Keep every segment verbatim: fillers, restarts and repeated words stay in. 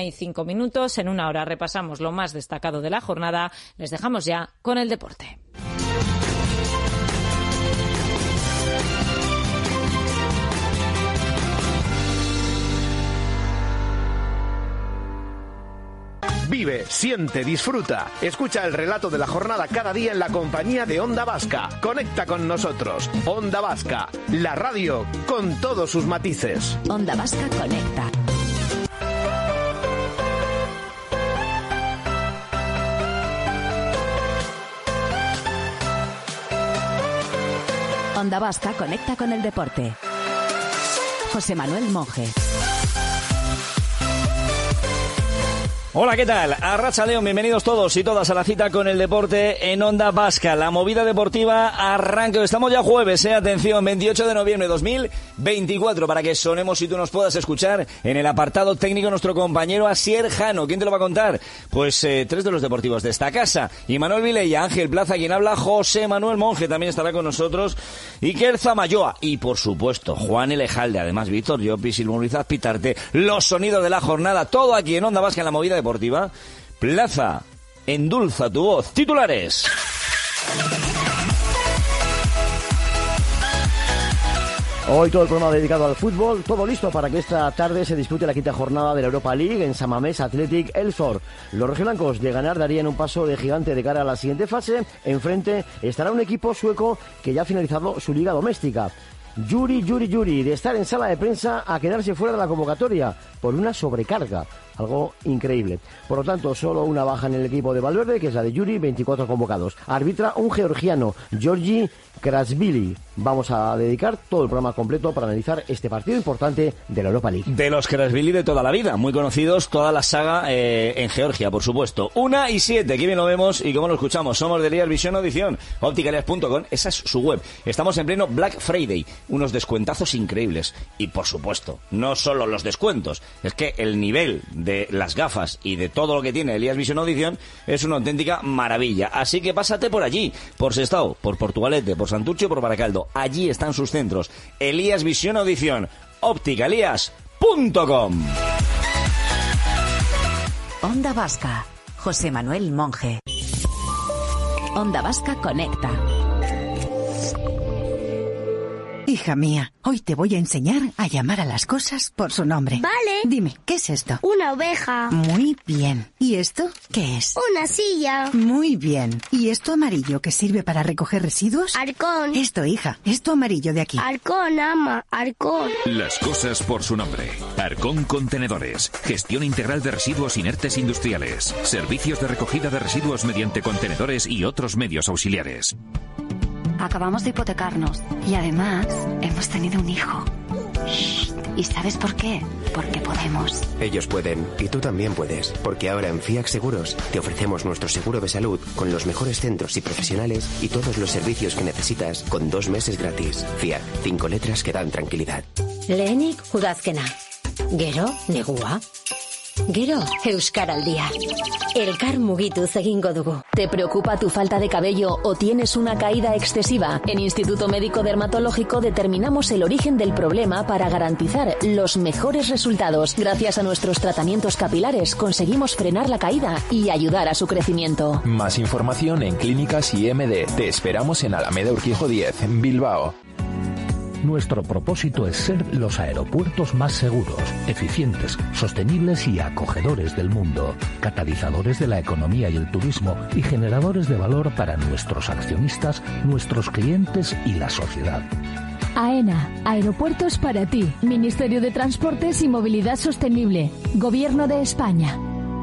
Hay cinco minutos, en una hora repasamos lo más destacado de la jornada. Les dejamos ya con el deporte. Vive, siente, disfruta. Escucha el relato de la jornada cada día en la compañía de Onda Vasca. Conecta con nosotros. Onda Vasca, la radio con todos sus matices. Onda Vasca conecta. Onda Vasca conecta con el deporte. José Manuel Monje. Hola, ¿qué tal? Arratsaldeon, bienvenidos todos y todas a la cita con el deporte en Onda Vasca. La movida deportiva arranca. Estamos ya jueves, ¿eh? Atención, veintiocho de noviembre de dos mil veinticuatro, para que sonemos y tú nos puedas escuchar en el apartado técnico nuestro compañero Asier Jano. ¿Quién te lo va a contar? Pues eh, tres de los deportivos de esta casa. Y Manuel Vilella, Ángel Plaza, quien habla, José Manuel Monje también estará con nosotros. Iker Zamayoa y, por supuesto, Juan Elejalde. Además, Víctor Llopis, Silmurizaz Pitarte. Los sonidos de la jornada. Todo aquí en Onda Vasca en la movida deportiva. Plaza, endulza tu voz. Titulares. Hoy todo el programa dedicado al fútbol, todo listo para que esta tarde se dispute la quinta jornada de la Europa League en San Mamés Athletic Elfsborg. Los rojiblancos de ganar darían un paso de gigante de cara a la siguiente fase. Enfrente estará un equipo sueco que ya ha finalizado su liga doméstica. Yuri, Yuri, Yuri, de estar en sala de prensa a quedarse fuera de la convocatoria por una sobrecarga. Algo increíble. Por lo tanto, solo una baja en el equipo de Valverde, que es la de Yuri, veinticuatro convocados. Arbitra un georgiano, Georgi Krasvili. Vamos a dedicar todo el programa completo para analizar este partido importante de la Europa League. De los Krasvili de toda la vida, muy conocidos, toda la saga eh, en Georgia, por supuesto. Una y siete, qué bien lo vemos y cómo lo escuchamos. Somos de Elias Visión Audición, Opticalias punto com, esa es su web. Estamos en pleno Black Friday, unos descuentazos increíbles. Y por supuesto, no solo los descuentos, es que el nivel de las gafas y de todo lo que tiene Elias Visión Audición es una auténtica maravilla. Así que pásate por allí, por Sestao, por Portugalete, por Santurce, por Baracaldo. Allí están sus centros. Elias Visión Audición, Opticalias punto com. Onda Vasca, José Manuel Monje. Onda Vasca conecta. Hija mía, hoy te voy a enseñar a llamar a las cosas por su nombre. Vale. Dime, ¿qué es esto? Una oveja. Muy bien. ¿Y esto qué es? Una silla. Muy bien. ¿Y esto amarillo que sirve para recoger residuos? Arcón. Esto, hija, esto amarillo de aquí. Arcón, ama, Arcón. Las cosas por su nombre. Arcón Contenedores. Gestión integral de residuos inertes industriales. Servicios de recogida de residuos mediante contenedores y otros medios auxiliares. Acabamos de hipotecarnos y además hemos tenido un hijo. Shh. ¿Y sabes por qué? Porque podemos. Ellos pueden y tú también puedes, porque ahora en FIAC Seguros te ofrecemos nuestro seguro de salud con los mejores centros y profesionales y todos los servicios que necesitas con dos meses gratis. FIAC, cinco letras que dan tranquilidad. Lehenik udazkena. Gero, negua. Gero, euskaraldia. Elkar mugituz egingo dugu. ¿Te preocupa tu falta de cabello o tienes una caída excesiva? En Instituto Médico Dermatológico determinamos el origen del problema para garantizar los mejores resultados. Gracias a nuestros tratamientos capilares conseguimos frenar la caída y ayudar a su crecimiento. Más información en Clínicas I M D. Te esperamos en Alameda Urquijo diez, en Bilbao. Nuestro propósito es ser los aeropuertos más seguros, eficientes, sostenibles y acogedores del mundo, catalizadores de la economía y el turismo y generadores de valor para nuestros accionistas, nuestros clientes y la sociedad. AENA, Aeropuertos para ti, Ministerio de Transportes y Movilidad Sostenible, Gobierno de España.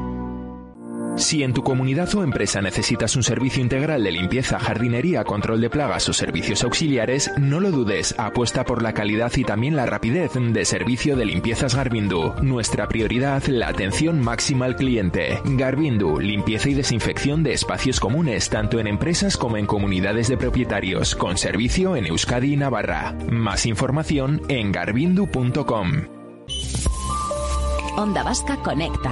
Si en tu comunidad o empresa necesitas un servicio integral de limpieza, jardinería, control de plagas o servicios auxiliares, no lo dudes, apuesta por la calidad y también la rapidez de servicio de limpiezas Garbindu. Nuestra prioridad, la atención máxima al cliente. Garbindu, limpieza y desinfección de espacios comunes, tanto en empresas como en comunidades de propietarios, con servicio en Euskadi y Navarra. Más información en garbindu punto com. Onda Vasca conecta.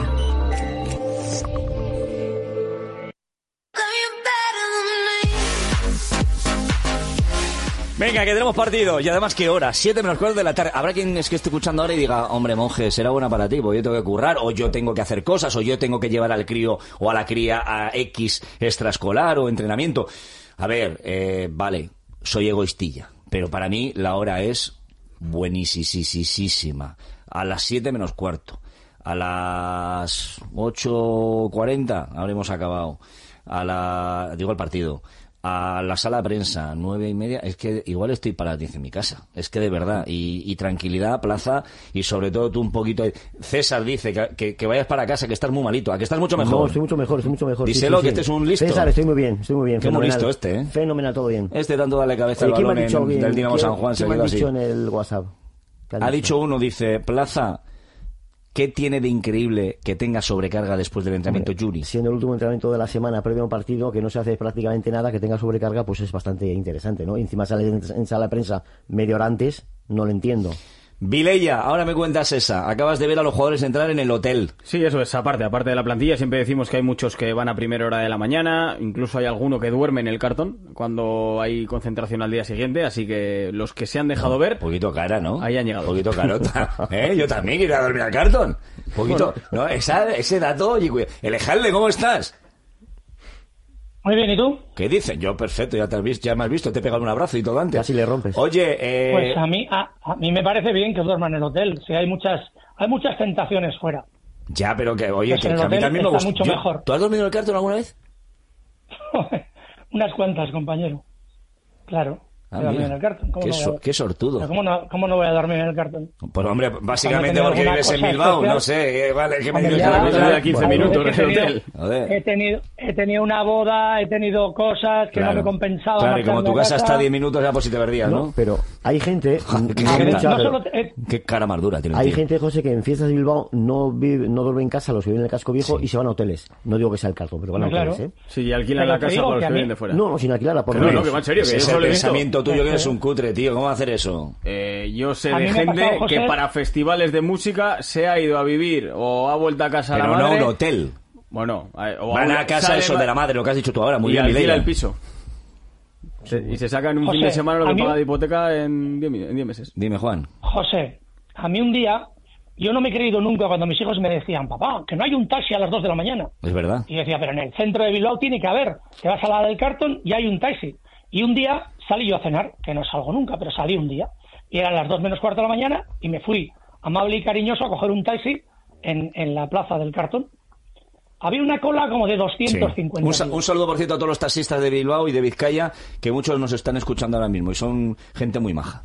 Venga, que tenemos partido. Y además, ¿qué hora? Siete menos cuarto de la tarde. Habrá quien es que esté escuchando ahora y diga, hombre, monje, será buena para ti, porque yo tengo que currar, o yo tengo que hacer cosas, o yo tengo que llevar al crío o a la cría a X extraescolar o entrenamiento. A ver, eh, vale, soy egoístilla, pero para mí la hora es buenísima. A las siete menos cuarto. A las ocho cuarenta habremos acabado. A la, digo el partido. A la sala de prensa, nueve y media, es que igual estoy para las diez en mi casa, es que de verdad, y, y tranquilidad, plaza, y sobre todo tú un poquito. César dice que, que, que vayas para casa, que estás muy malito, a que estás mucho mejor. No, estoy mucho mejor, estoy mucho mejor. Díselo, sí, sí, que sí. este es un listo. César, estoy muy bien, estoy muy bien. Qué muy listo este, ¿eh? Fenomenal, todo bien. Este tanto dale cabeza al Oye, balón dicho en, bien? del Dinamo San Juan, ¿Qué se me quedó han así. dicho en el WhatsApp? Ha dicho uno, dice, Plaza, ¿qué tiene de increíble que tenga sobrecarga después del entrenamiento, Hombre, Yuri? Siendo el último entrenamiento de la semana previo a un partido que no se hace prácticamente nada, que tenga sobrecarga, pues es bastante interesante, ¿no? Y encima sale en, en sala de prensa media hora antes, no lo entiendo. Vileya, ahora me cuentas esa. Acabas de ver a los jugadores entrar en el hotel. Sí, eso es, aparte, aparte de la plantilla, siempre decimos que hay muchos que van a primera hora de la mañana, incluso hay alguno que duerme en el cartón cuando hay concentración al día siguiente, así que los que se han dejado ver... Un poquito cara, ¿no? Ahí han llegado. Un poquito carota. ¿Eh? Yo también quiero ir a dormir al cartón. Un poquito... No, esa, ese dato... Oye, Elejalde, ¿cómo estás? Muy bien, ¿y tú? ¿Qué dicen? Yo, perfecto, ya te has visto, ya me has visto, te he pegado un abrazo y todo antes. Casi le rompes. Oye, eh... Pues a mí, a, a mí me parece bien que duerman en el hotel. Si hay muchas, hay muchas tentaciones fuera. Ya, pero que, oye, Pues que, en el que a mí hotel también me está gusta. mucho Yo- mejor. ¿Tú has dormido en el cartón alguna vez? Unas cuantas, compañero. Claro. Ah, he dormido mira. en el cartón. ¿Cómo Qué, no voy a- so- qué sortudo. Pero ¿Cómo no, ¿Cómo no voy a dormir en el cartón? Pues hombre, básicamente Cuando porque tengo vives en alguna Bilbao, cosa no sé, eh, vale, que me Hombre, digas ya, que la cosa ya, de quince bueno, minutos he en el tenido- hotel. Joder. He tenido, he tenido una boda, he tenido cosas que Claro. no me compensaban. Claro, y como tu marcharme a casa está a diez minutos, ya pues si te perdías, ¿no? No, pero hay gente... Qué, no qué- mucha, no pero solo te- eh, qué cara más dura tiene el hay tío. gente, José, que en fiestas de Bilbao no vive, no duerme en casa, los que viven en el casco viejo, y se van a hoteles. No digo que sea el cartón, pero van a Claro. hoteles, ¿eh? Sí, y alquilan Pero la te casa digo para los que a que mí- vienen de fuera. No, no, sin alquilarla, por Que lo no, menos. no, que va en serio, que Ese yo es solo el he visto. pensamiento tuyo que eres un cutre, tío. ¿Cómo va a hacer eso? Eh, yo sé A de mí me ha gente pasado, José- que para festivales de música se ha ido a vivir o ha vuelto a casa a Pero la no a madre. un hotel. Bueno, a- o Van un- a casa sale- eso de la madre, lo que has dicho tú ahora. Muy y bien, alquila Mireia. el piso. Se- y se sacan un José, fin de semana lo a que mí- paga de hipoteca en diez mi- en diez meses. Dime, Juan. José, a mí un día, yo no me he creído nunca cuando mis hijos me decían, papá, que no hay un taxi a las dos de la mañana. Es verdad. Y yo decía, pero en el centro de Bilbao tiene que haber. Te vas a la del cartón y hay un taxi. Y un día salí yo a cenar, que no salgo nunca, pero salí un día. Y eran las dos menos cuarto de la mañana y me fui amable y cariñoso a coger un taxi en, en la plaza del cartón. Había una cola como de Sí. doscientos cincuenta. Un, sa- un saludo, por cierto, a todos los taxistas de Bilbao y de Vizcaya, que muchos nos están escuchando ahora mismo y son gente muy maja.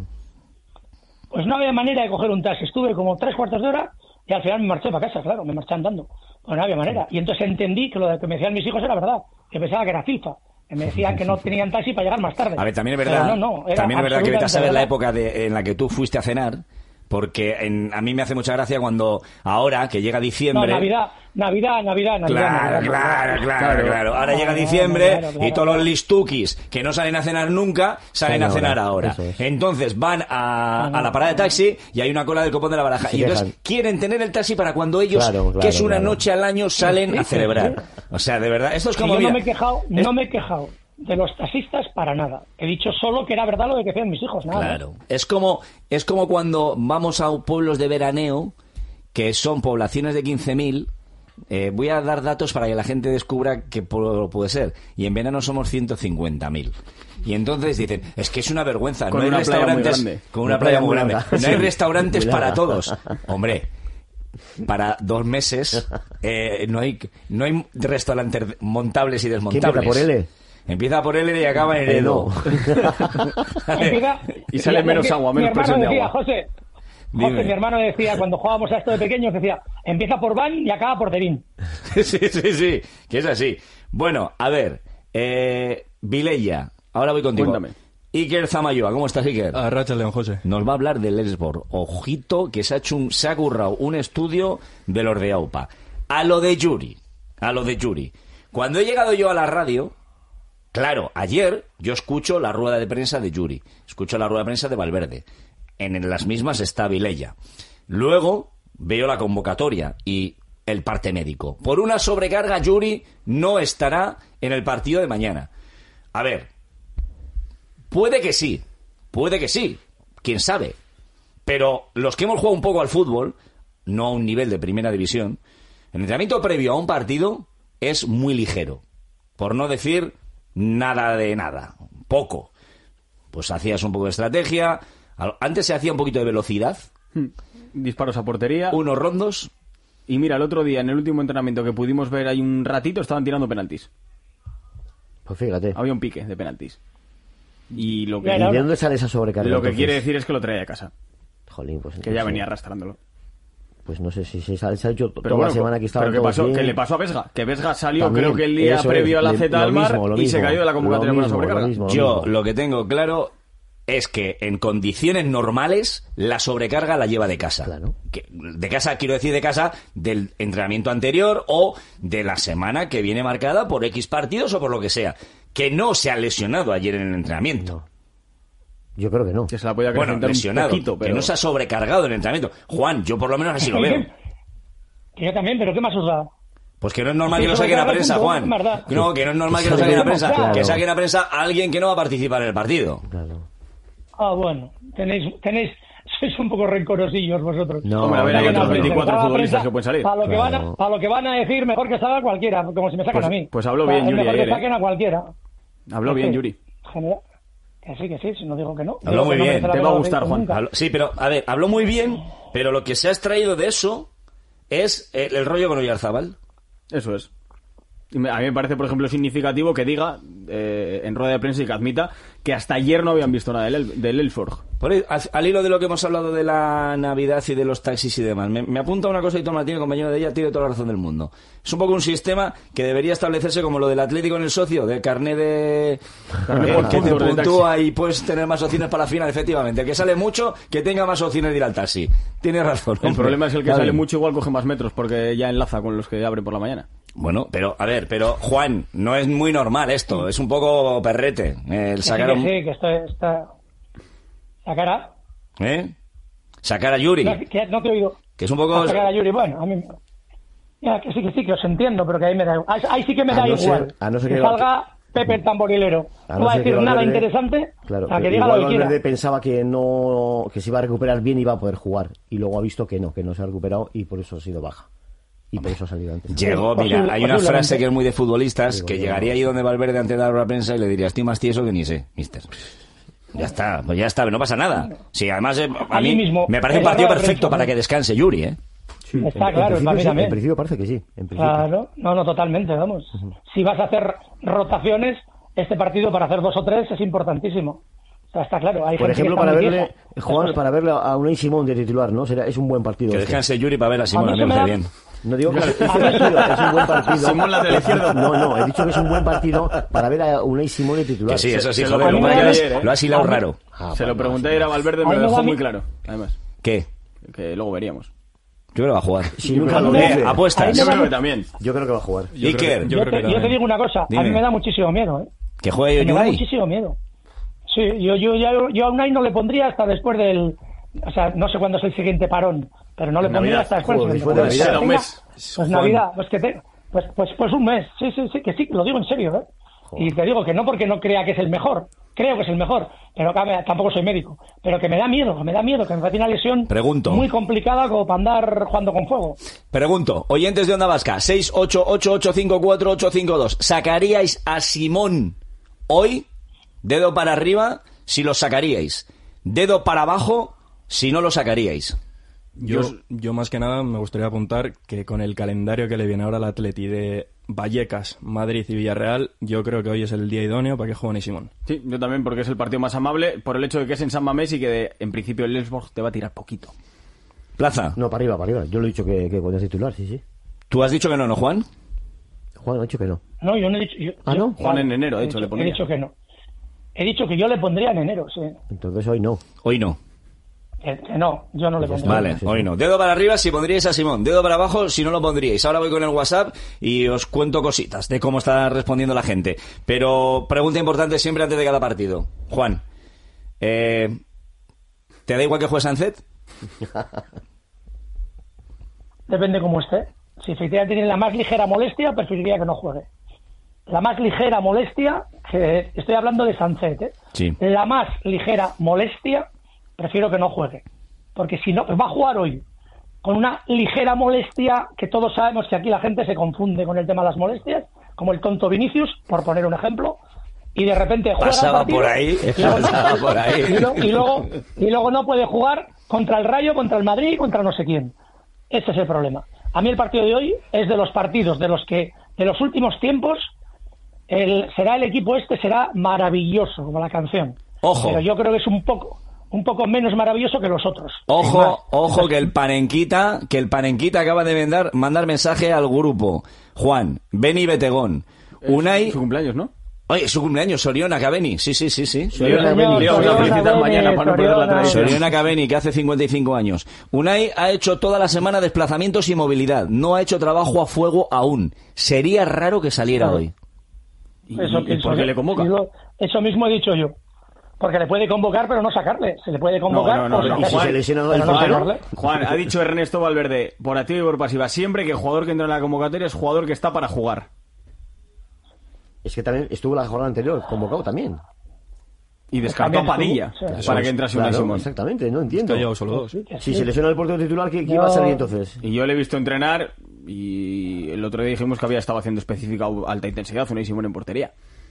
Pues no había manera de coger un taxi. Estuve como tres cuartos de hora y al final me marché para casa, claro, me marché andando. Pues no había manera. Y entonces entendí que lo de que me decían mis hijos era verdad, que pensaba que era FIFA. Que me decían que no tenían taxi para llegar más tarde. A ver, también es Pero verdad, no, no, era también es verdad que vete a saber la absolutamente época de- en la que tú fuiste a cenar, porque en- a mí me hace mucha gracia cuando ahora, que llega No, diciembre... Navidad, Navidad, Navidad, Navidad. Claro, Navidad, claro, Navidad. claro, claro. Ahora Claro, llega claro, diciembre claro, claro, y todos los claro. listukis que no salen a cenar nunca, salen Salen a cenar ahora, ahora. eso es. Entonces van a, a la parada de taxi y hay una cola del copón de la baraja. Se Y entonces quejan. quieren tener el taxi para cuando ellos, Claro, claro, que es una claro. noche al año, salen a celebrar. O sea, de verdad, esto es Y como... yo mira, no me he quejado, es- no me he quejado de los taxistas para nada. He dicho solo que era verdad lo de que hacían mis hijos, nada. más. Claro. Es como, es como cuando vamos a pueblos de veraneo, que son poblaciones de quince mil. Eh, voy a dar datos para que la gente descubra que pu- puede ser. Y en verano somos ciento cincuenta mil. Y entonces dicen, es que es una vergüenza. Con no hay una playa muy restaurantes grande. con una playa muy grande. larga. No hay Sí, restaurantes muy para larga. todos. Hombre, para dos meses eh, no hay no hay restaurantes montables y ¿Qué desmontables. empieza por L? Empieza por L y acaba en Eh, Edo. no. Empieza- Y sale mi- menos mi- agua, mi menos hermano presión de decía, agua. José, Dime. José, mi hermano decía, cuando jugábamos a esto de pequeños, decía, empieza por Van y acaba por Terín. Sí, sí, sí, que es así. Bueno, a ver, eh, Vileya, ahora voy contigo. Cuéntame. Iker Zamayoa, ¿cómo estás, Iker? Arracha León José. Nos va a hablar del Elfsborg. Ojito, que se ha hecho un, se ha currado un estudio de los de AUPA. A lo de Yuri, a lo de Yuri. Cuando he llegado yo a la radio, claro, ayer yo escucho la rueda de prensa de Yuri, escucho la rueda de prensa de Valverde. En las mismas está Vileya. Luego veo la convocatoria y el parte médico. Por una sobrecarga, Yuri no estará en el partido de mañana. A ver, puede que sí, Puede que sí, quién sabe. Pero los que hemos jugado un poco al fútbol, no a un nivel de primera división, el entrenamiento previo a un partido es muy ligero. Por no decir nada de nada, poco. Pues hacías un poco de estrategia, antes se hacía un poquito de velocidad. Disparos a portería. Unos rondos. Y mira, el otro día, en el último entrenamiento que pudimos ver ahí un ratito, estaban tirando penaltis. Pues fíjate. Había un pique de penaltis. Y lo que, ¿Y de dónde sale esa sobrecarga? Lo que entonces? quiere decir es que lo traía de casa. Jolín, pues que ya no venía sé. arrastrándolo. Pues no sé si se, se ha hecho Pero toda bueno, la semana que estaba pero ¿qué todos pasó? bien. ¿Qué le pasó a Vesga? Que Vesga salió También, creo que el día eso previo es, a la le- Z lo al mar mismo, lo y se mismo. cayó de la convocatoria Lo por la mismo, lo sobrecarga. mismo, lo Yo mismo. lo que tengo claro es que en condiciones normales la sobrecarga la lleva de casa. Que- de casa, quiero decir de casa, del entrenamiento anterior o de la semana que viene marcada por X partidos o por lo que sea. Que no se ha lesionado ayer en el entrenamiento. Yo creo que no. Que se la podía Bueno, acrecentar lesionado, un poquito, pero... que no se ha sobrecargado en el entrenamiento. Juan, yo por lo menos así lo veo. Que yo también, pero ¿qué más os da? Pues que no es normal Sí, que lo sobre saquen a cada prensa, punto, Juan. es verdad. No, que no es normal que lo Sí, saquen a claro. prensa. Que saquen a prensa a alguien que no va a participar en el partido. Ah, bueno, tenéis, tenéis, sois un poco rencorosillos vosotros. No, hombre, a ver, hay otros veinticuatro futbolistas que pueden salir. Para lo que, van Claro. a, para lo que van a decir, mejor que salga cualquiera, como si me sacan Pues- a mí. pues habló O sea, bien es Yuri mejor ayer, que ¿eh? saquen a cualquiera. Habló Que bien, sí, Yuri. general- Que sí, que sí, si no digo que no. Habló Digo muy que no bien. merece la pena lo que digo nunca. Habló- sí, pero, a ver, habló muy bien, pero lo que se ha extraído de eso es el, el rollo con Oyarzábal. Eso es. Y me- A mí me parece, por ejemplo, significativo que diga eh, en rueda de prensa y que admita que hasta ayer no habían visto nada del, El- del Elfsborg. Por ahí, al, al hilo de lo que hemos hablado de la Navidad y de los taxis y demás, me, me apunta una cosa y Tom Martínez, compañero de ella, tiene toda la razón del mundo. Es un poco un sistema que debería establecerse como lo del Atlético en el socio, del carné de... Carné eh, por que te puntos de puntúa y puedes tener más opciones para la final, efectivamente. El que sale mucho, que tenga más opciones de ir al taxi. Tiene razón. El hombre. problema es que el que Está sale bien. mucho igual coge más metros porque ya enlaza con los que abren por la mañana. Bueno, pero, a ver, pero, Juan, no es muy normal esto. Es un poco perrete. El Que sí, sacar a que un- sí, que esto está... Sacar a... ¿Eh? Sacar a Yuri. No, que no te oigo. Que es un poco... Sacar a Yuri, bueno, a mí... Ya, que sí, que sí, que os entiendo, pero que ahí me da igual. Ahí, ahí sí que me A da no igual. ser- a no ser que que- salga Pepe el tamborilero. A No no va a ser que decir nada Valverde- interesante, Claro, o sea, que pero diga igual lo que quiera. Valverde pensaba que no, que se iba a recuperar bien y iba a poder jugar. Y luego ha visto que no, que no se ha recuperado y por eso ha sido baja. Y por eso ha salido antes. Llegó, mira, hay una frase que es muy de futbolistas, que llegaría ahí donde Valverde antes de dar la prensa y le diría, estoy más tieso que ni sé, mister. Ya está, pues ya está, no pasa nada. Sí, además, eh, a Allí mí mismo, me parece un en la partido rueda de perfecto prensa, para ¿no? que descanse Yuri, ¿eh? Está En- claro, en para principio mí sí, también. en principio parece que sí. En principio. Claro, no, no, totalmente, vamos. Si vas a hacer rotaciones, este partido para hacer dos o tres es importantísimo. O sea, está claro. Hay Por gente que ejemplo, está para muy verle, tiesa. Juan, para verle a Unai Simón de titular, ¿no? Será, es un buen partido. Que este. descanse Yuri para ver a Simón, A a mí mí me se me parece da- bien. No digo que es un partido, es un buen partido. Simón lateral izquierdo. No, no, he dicho que es un buen partido para ver a Unai Simón de titular. Que sí, eso sí, Se lo joder, lo pregunté que pasa es ayer, que ¿eh? lo has hilado A mí- raro. Ah, Se lo bueno, pregunté sí. ayer a Valverde, A me mí lo me dejó da muy mi- claro. Además, ¿Qué? que luego veríamos. Yo creo que va a jugar. Si nunca lo Eh, dice. apuestas. Ahí Yo me creo da- que también. Yo creo que va a jugar. Yo Iker, creo, yo Yo, creo te, que yo te también. digo una cosa, a Dime. mí me da muchísimo miedo, ¿eh? Que juegue Me da Yuri. muchísimo miedo. Sí, yo, yo, yo, yo a Unai no le pondría hasta después del... O sea, no sé cuándo es el siguiente parón, pero no le pondría Navidad. hasta después. Joder, del después de siguiente Navidad. parón. Un Venga, mes. Pues Navidad, pues que te... Pues, pues, pues un mes, sí, sí, sí, que sí, lo digo en serio, ¿eh? Y te digo que no porque no crea que es el mejor, creo que es el mejor, pero que me- tampoco soy médico, pero que me da miedo, me da miedo, que me parece una lesión Pregunto. muy complicada como para andar jugando con fuego. Pregunto, oyentes de Onda Vasca, seis ocho ocho ocho cinco cuatro ocho cinco dos, ¿sacaríais a Simón hoy? Dedo para arriba, si lo sacaríais. Dedo para abajo, si no lo sacaríais. Yo, yo más que nada me gustaría apuntar que con el calendario que le viene ahora al Atleti de Vallecas, Madrid y Villarreal, yo creo que hoy es el día idóneo para que juegue Simón. Sí, yo también, porque es el partido más amable, por el hecho de que es en San Mamés y que de- en principio el Elfsborg te va a tirar poquito. Plaza, No, para arriba, para arriba. Yo lo he dicho que, que cuando es titular, sí, sí. tú has dicho que no, ¿no, Juan? Juan ha dicho que no. No, yo no he dicho... yo- ¿Ah, yo- no? Juan en enero, de hecho, he le dicho- pondría. He dicho que no. He dicho que yo le pondría en enero, sí. Entonces hoy no. Hoy no. Que, que no, yo no le Pues ya pondría. Vale, sí, hoy sí. no. Dedo para arriba si pondríais a Simón. Dedo para abajo si no lo pondríais. Ahora voy con el WhatsApp y os cuento cositas de cómo está respondiendo la gente. Pero pregunta importante siempre antes de cada partido. Juan, eh, ¿te da igual que juegue Sánchez? Depende cómo esté. Si efectivamente tiene la más ligera molestia, preferiría que no juegue. La más ligera molestia, que estoy hablando de Sánchez, ¿eh? Sí. La más ligera molestia, prefiero que no juegue. Porque si no, va a jugar hoy con una ligera molestia, que todos sabemos que aquí la gente se confunde con el tema de las molestias, como el tonto Vinicius, por poner un ejemplo, y de repente juega Pasaba partido, por ahí, y luego, pasaba por ahí. Y, lo, y, luego, y luego no puede jugar contra el Rayo, contra el Madrid, contra no sé quién. Ese es el problema. A mí el partido de hoy es de los partidos de los que, de los últimos tiempos, el, será el equipo este, será maravilloso, como la canción. Ojo. Pero yo creo que es un poco, un poco menos maravilloso que los otros. Ojo, ojo, que el Panenquita, que el Panenquita acaba de mandar, mandar mensaje al grupo. Juan, Beni Betegón, Unai... Su cumpleaños, ¿no? Oye, su cumpleaños, Soriona Caveni, sí, sí, sí, sí. Soriona Caveni, le vamos a felicitar mañana para no perder la tradición. Soriona Caveni, que hace cincuenta y cinco años. Unai ha hecho toda la semana desplazamientos y movilidad, no ha hecho trabajo a fuego aún. Sería raro que saliera Claro. hoy. ¿Y, Eso, y por qué le convoca? Lo, eso mismo he dicho yo. Porque le puede convocar, pero no sacarle. Se le puede convocar, No, no, no, por no. sacarle, Juan, se lesiona el pero no portero? sacarle. Juan, ha dicho Ernesto Valverde, por activa y por pasiva, siempre que el jugador que entra en la convocatoria es jugador que está para jugar. Es que también estuvo la jornada anterior convocado también. Y descartó a También Padilla estuvo, sí. para que entrase Unai Claro, Simón. exactamente, no entiendo. Que ha llegado solo dos. Si se lesiona el portero titular, ¿qué, qué va a salir entonces? Y yo le he visto entrenar y el otro día dijimos que había estado haciendo específica alta intensidad Unai Simón en portería.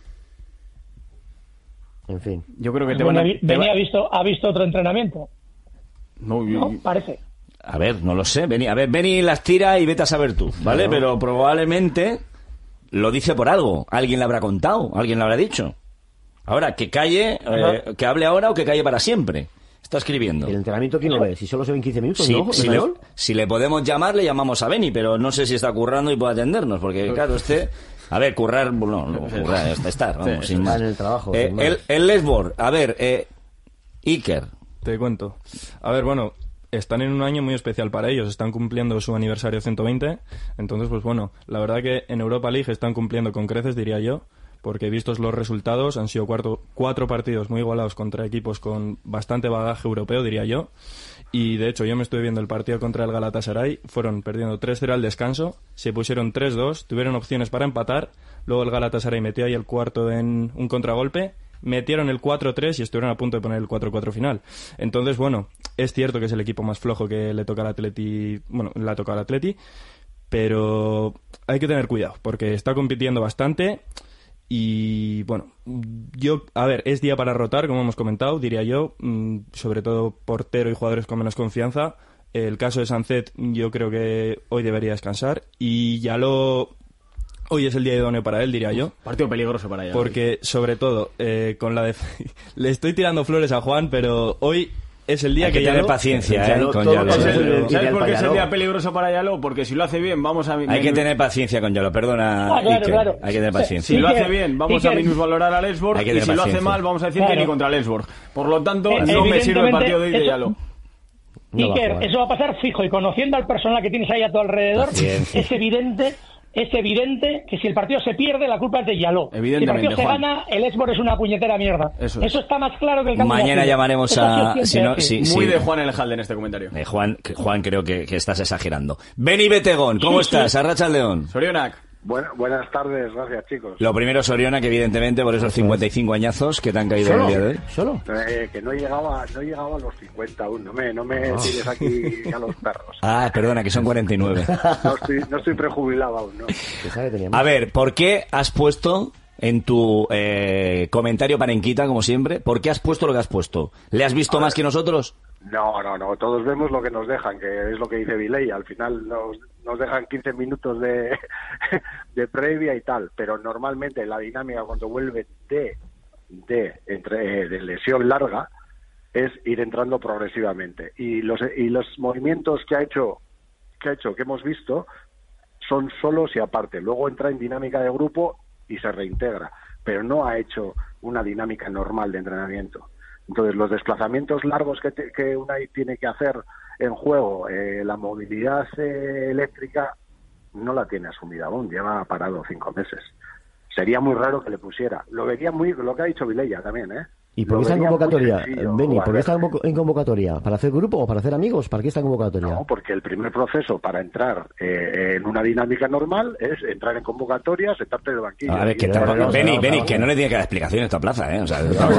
En fin. Yo creo que te van a... Venía, te venía va- ha visto, ha visto otro entrenamiento. No, yo- ¿No? Parece. A ver, no lo sé. Vení, a ver, Beni las tira y vete a saber tú, ¿vale? Claro. Pero probablemente lo dice por algo. Alguien le habrá contado, alguien le habrá dicho. Ahora, que calle, eh, que hable ahora o que calle para siempre. Está escribiendo. ¿El entrenamiento quién lo ve? Si solo se ven quince minutos, Sí, ¿no? si, le, ¿Emanuel? si le podemos llamar, le llamamos a Beni, pero no sé si está currando y puede atendernos, porque claro, este... A ver, currar, no, no, currar es estar, vamos, sin Está más. en el trabajo. Eh, sin más. el, el Lesbor, a ver, eh, Iker. Te cuento. A ver, bueno, están en un año muy especial para ellos. Están cumpliendo su aniversario ciento veinte. Entonces, pues bueno, la verdad que en Europa League están cumpliendo con creces, diría yo. Porque vistos los resultados, han sido cuatro, cuatro partidos muy igualados contra equipos con bastante bagaje europeo, diría yo. Y de hecho, yo me estuve viendo el partido contra el Galatasaray. Fueron perdiendo tres cero al descanso. Se pusieron tres dos. Tuvieron opciones para empatar. Luego el Galatasaray metió ahí el cuarto en un contragolpe. Metieron el cuatro tres y estuvieron a punto de poner el cuatro cuatro final. Entonces, bueno, es cierto que es el equipo más flojo que le toca al Atleti. Bueno, le ha tocado al Atleti. Pero hay que tener cuidado porque está compitiendo bastante. Y bueno, yo, a ver, es día para rotar, como hemos comentado, diría yo, mmm, sobre todo portero y jugadores con menos confianza. El caso de Sánchez, yo creo que hoy debería descansar. Y ya lo... Hoy es el día idóneo para él, diría yo. Partido peligroso para ella. Porque, sobre todo, eh, con la def- le estoy tirando flores a Juan, pero hoy es el día Hay que que tener Yalo- paciencia, Yalo, ¿eh? Con todo Yalo. es el- ¿Sabes el- ¿Sabes el por qué es el Yalo. día peligroso para Yalo? Porque si lo hace bien, vamos a... Hay que tener paciencia con Yalo, perdona, Ah, claro, Iker. claro. Hay que tener paciencia. Si lo hace Iker, bien, vamos a Iker. minusvalorar a Lesbor. Hay que Y tener si lo hace paciencia. mal, vamos a decir Claro. que ni contra Lesbor. Por lo tanto, Eh, no me sirve el partido de hoy de eso- Yalo. No va a Iker, jugar. eso va a pasar fijo. Y conociendo al personal que tienes ahí a tu alrededor, Paciencia. es evidente... Es evidente que si el partido se pierde, la culpa es de Yaló. Si el Evidentemente, partido se Juan. gana, el Esbor es una puñetera mierda. Eso es. está más claro que el campo. Mañana vacío. llamaremos Eso ha a- sido si siempre no- así. si- Muy sí. de Juan Elejalde en este comentario. Eh, Juan, que- Juan, creo que, que estás exagerando. Beni Betegón, ¿cómo Sí, sí. estás? Arracha el León. Sorionak. Bueno, buenas tardes, gracias chicos. Lo primero, Soriona, que evidentemente por esos cincuenta y cinco añazos que te han caído en el día de hoy. ¿Solo? Eh, que no llegaba, no llegaba a los cincuenta aún, no me, no me tires aquí a los perros. Ah, perdona, que son cuarenta y nueve. No estoy, no estoy prejubilado aún, ¿no? Pensaba que tenía más. A ver, ¿por qué has puesto en tu eh, comentario panenquita, como siempre, por qué has puesto lo que has puesto? ¿Le has visto más que nosotros? No, no, no, todos vemos lo que nos dejan, que es lo que dice Viley, al final nos, nos dejan quince minutos de, de previa y tal, pero normalmente la dinámica cuando vuelve de, de, entre, de lesión larga es ir entrando progresivamente, y los, y los movimientos que ha hecho, que ha hecho, que hemos visto, son solos y aparte, luego entra en dinámica de grupo y se reintegra, pero no ha hecho una dinámica normal de entrenamiento. Entonces, los desplazamientos largos que, te, que Unai tiene que hacer en juego, eh, la movilidad eh, eléctrica, no la tiene asumida aún, lleva parado cinco meses. Sería muy raro que le pusiera. Lo vería muy, lo que ha dicho Vilella también, ¿eh? ¿Y por qué está en convocatoria, Beni? ¿Por qué está en convocatoria? ¿Para hacer grupo o para hacer amigos? ¿Para qué está en convocatoria? No, porque el primer proceso para entrar eh, en una dinámica normal es entrar en convocatoria, sentarte en el banquillo. A ver, que tampoco... Beni, Beni, que no le tiene que dar explicaciones a esta plaza, ¿eh? O sea,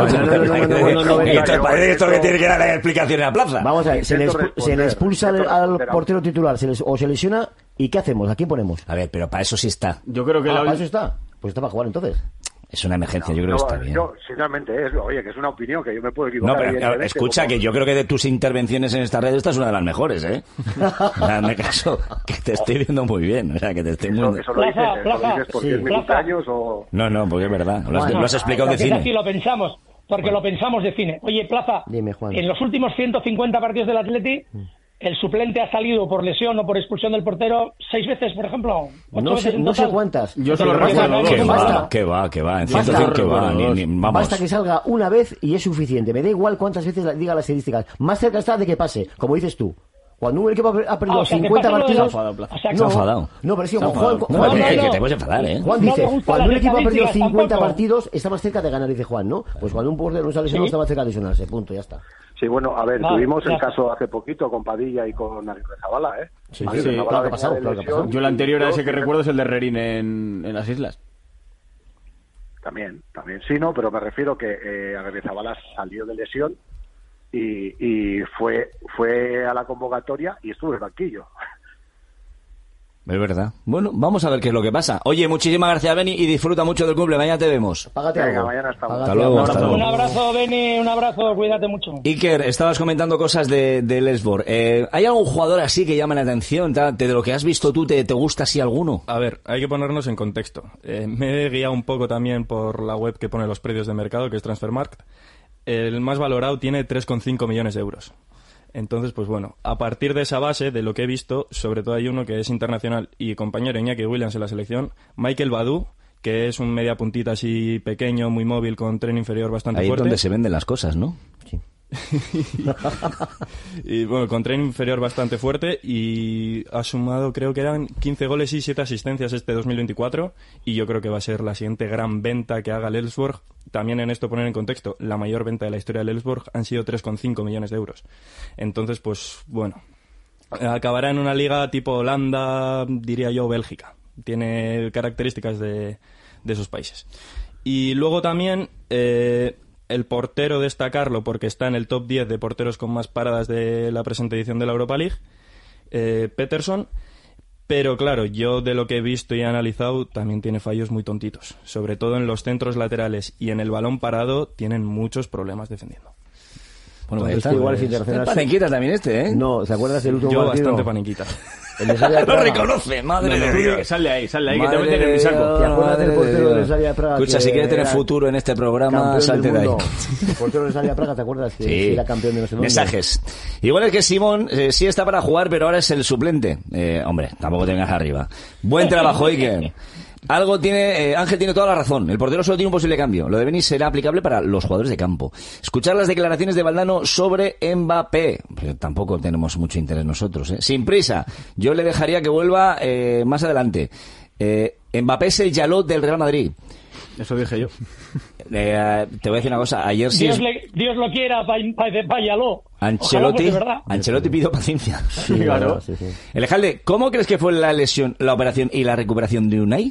esto que tiene que dar explicaciones a la plaza. Vamos a ver, se le, expu se le expulsa al, al portero titular se les, o se lesiona, ¿y qué hacemos? ¿A quién ponemos? A ver, pero para eso sí está. Yo creo que ah, la... ¿para eso está? Pues está para jugar entonces. Es una emergencia, no, yo creo no, que está bien. Yo, sinceramente, es, oye, que es una opinión, que yo me puedo equivocar. No, pero escucha, como... que yo creo que de tus intervenciones en esta red esta es una de las mejores, ¿eh? Hazme caso, que te estoy viendo muy bien, o sea, que te estoy muy... Eso, eso lo dices, plaza, eso plaza, lo dices porque sí, es mi cumpleaños o... No, no, porque es verdad, lo has, lo has explicado de cine. Así lo pensamos, porque bueno. lo pensamos de cine. Oye, Plaza, Dime, Juan. En los últimos ciento cincuenta partidos del Atleti... Mm. El suplente ha salido por lesión o por expulsión del portero seis veces, por ejemplo. No sé, no sé cuántas. Yo solo recuerdo dos. Que va, que va, que va. En basta, que va. Ni, ni, vamos. Basta que salga una vez y es suficiente. Me da igual cuántas veces diga las estadísticas. Más cerca está de que pase, como dices tú. Cuando un equipo ha perdido ah, o sea, cincuenta partidos... Se ha enfadado, o sea, no, enfadado. No, pero sí, Juan... Juan, no, Juan, no, no, que te puedes enfadar, ¿eh? Juan dice, no cuando un equipo ha perdido cincuenta tampoco. partidos, está más cerca de ganar, dice Juan, ¿no? Pues cuando un portero no sale lesionado, ¿sí? Está más cerca de lesionarse, punto, ya está. Sí, bueno, a ver, vale, tuvimos el caso hace poquito con Padilla y con Aguirre-Zabala, ¿eh? Sí, sí, sí, claro que ha pasado, claro que ha pasado. Yo el anterior a ese que recuerdo es el de Rerín en, en las Islas. También, también. Sí, no, pero me refiero que eh, Aguirre-Zabala salió de lesión y, y fue, fue a la convocatoria y estuvo en el banquillo. Es verdad. Bueno, vamos a ver qué es lo que pasa. Oye, muchísimas gracias, Beni, y disfruta mucho del cumple. Mañana te vemos. Págate Venga, algo. mañana estamos. Hasta luego, hasta luego. Un abrazo, Beni, un abrazo, cuídate mucho. Iker, estabas comentando cosas de, de Lesbor. Eh, ¿Hay algún jugador así que llame la atención? De lo que has visto tú, ¿te, te gusta así alguno? A ver, hay que ponernos en contexto. Eh, me he guiado un poco también por la web que pone los precios de mercado, que es Transfermarkt. El más valorado tiene tres coma cinco millones de euros. Entonces, pues bueno, a partir de esa base, de lo que he visto, sobre todo hay uno que es internacional y compañero Iñaki Williams en la selección, Michael Badou, que es un media puntita así pequeño, muy móvil, con tren inferior bastante Ahí fuerte. Ahí es donde se venden las cosas, ¿no? Sí. Y bueno, con tren inferior bastante fuerte y ha sumado, creo que eran quince goles y siete asistencias este dos mil veinticuatro y yo creo que va a ser la siguiente gran venta que haga el Elfsborg. También en esto poner en contexto, la mayor venta de la historia del Elfsborg han sido tres coma cinco millones de euros. Entonces, pues bueno, acabará en una liga tipo Holanda, diría yo, Bélgica. Tiene características de, de esos países. Y luego también... Eh, el portero, destacarlo porque está en el top diez de porteros con más paradas de la presente edición de la Europa League, eh, Peterson, pero claro, yo de lo que he visto y he analizado también tiene fallos muy tontitos, sobre todo en los centros laterales y en el balón parado tienen muchos problemas defendiendo. Bueno, Entonces, este igual es internacional. Paniquita también este, ¿eh? No, ¿te acuerdas del último yo partido? Yo bastante paniquita. Lo reconoce, madre no, mía. Sal de ahí, sal de ahí, que te meten en mi saco. ¿Te acuerdas del portero de Slavia Praga? Escucha, si quieres tener futuro en este programa, salte de ahí. El portero de Slavia Praga, ¿te acuerdas? Que sí. Era campeón de no sé dónde. Mensajes. Igual es que Simón eh, sí está para jugar, pero ahora es el suplente. Eh, hombre, tampoco te vengas arriba. Buen trabajo, Iker. Algo tiene, eh, Ángel tiene toda la razón. El portero solo tiene un posible cambio. Lo de Beni será aplicable para los jugadores de campo. Escuchar las declaraciones de Valdano sobre Mbappé. Pues tampoco tenemos mucho interés nosotros, ¿eh? Sin prisa. Yo le dejaría que vuelva eh, más adelante. Eh, Mbappé es el Yalot del Real Madrid. Eso dije yo. Eh, te voy a decir una cosa. Ayer sí. Dios, es... le, Dios lo quiera, Payaló. Ancelotti, Ancelotti pidió paciencia. Sí, claro. Sí, sí. Alejandro, ¿cómo crees que fue la lesión, la operación y la recuperación de Unai?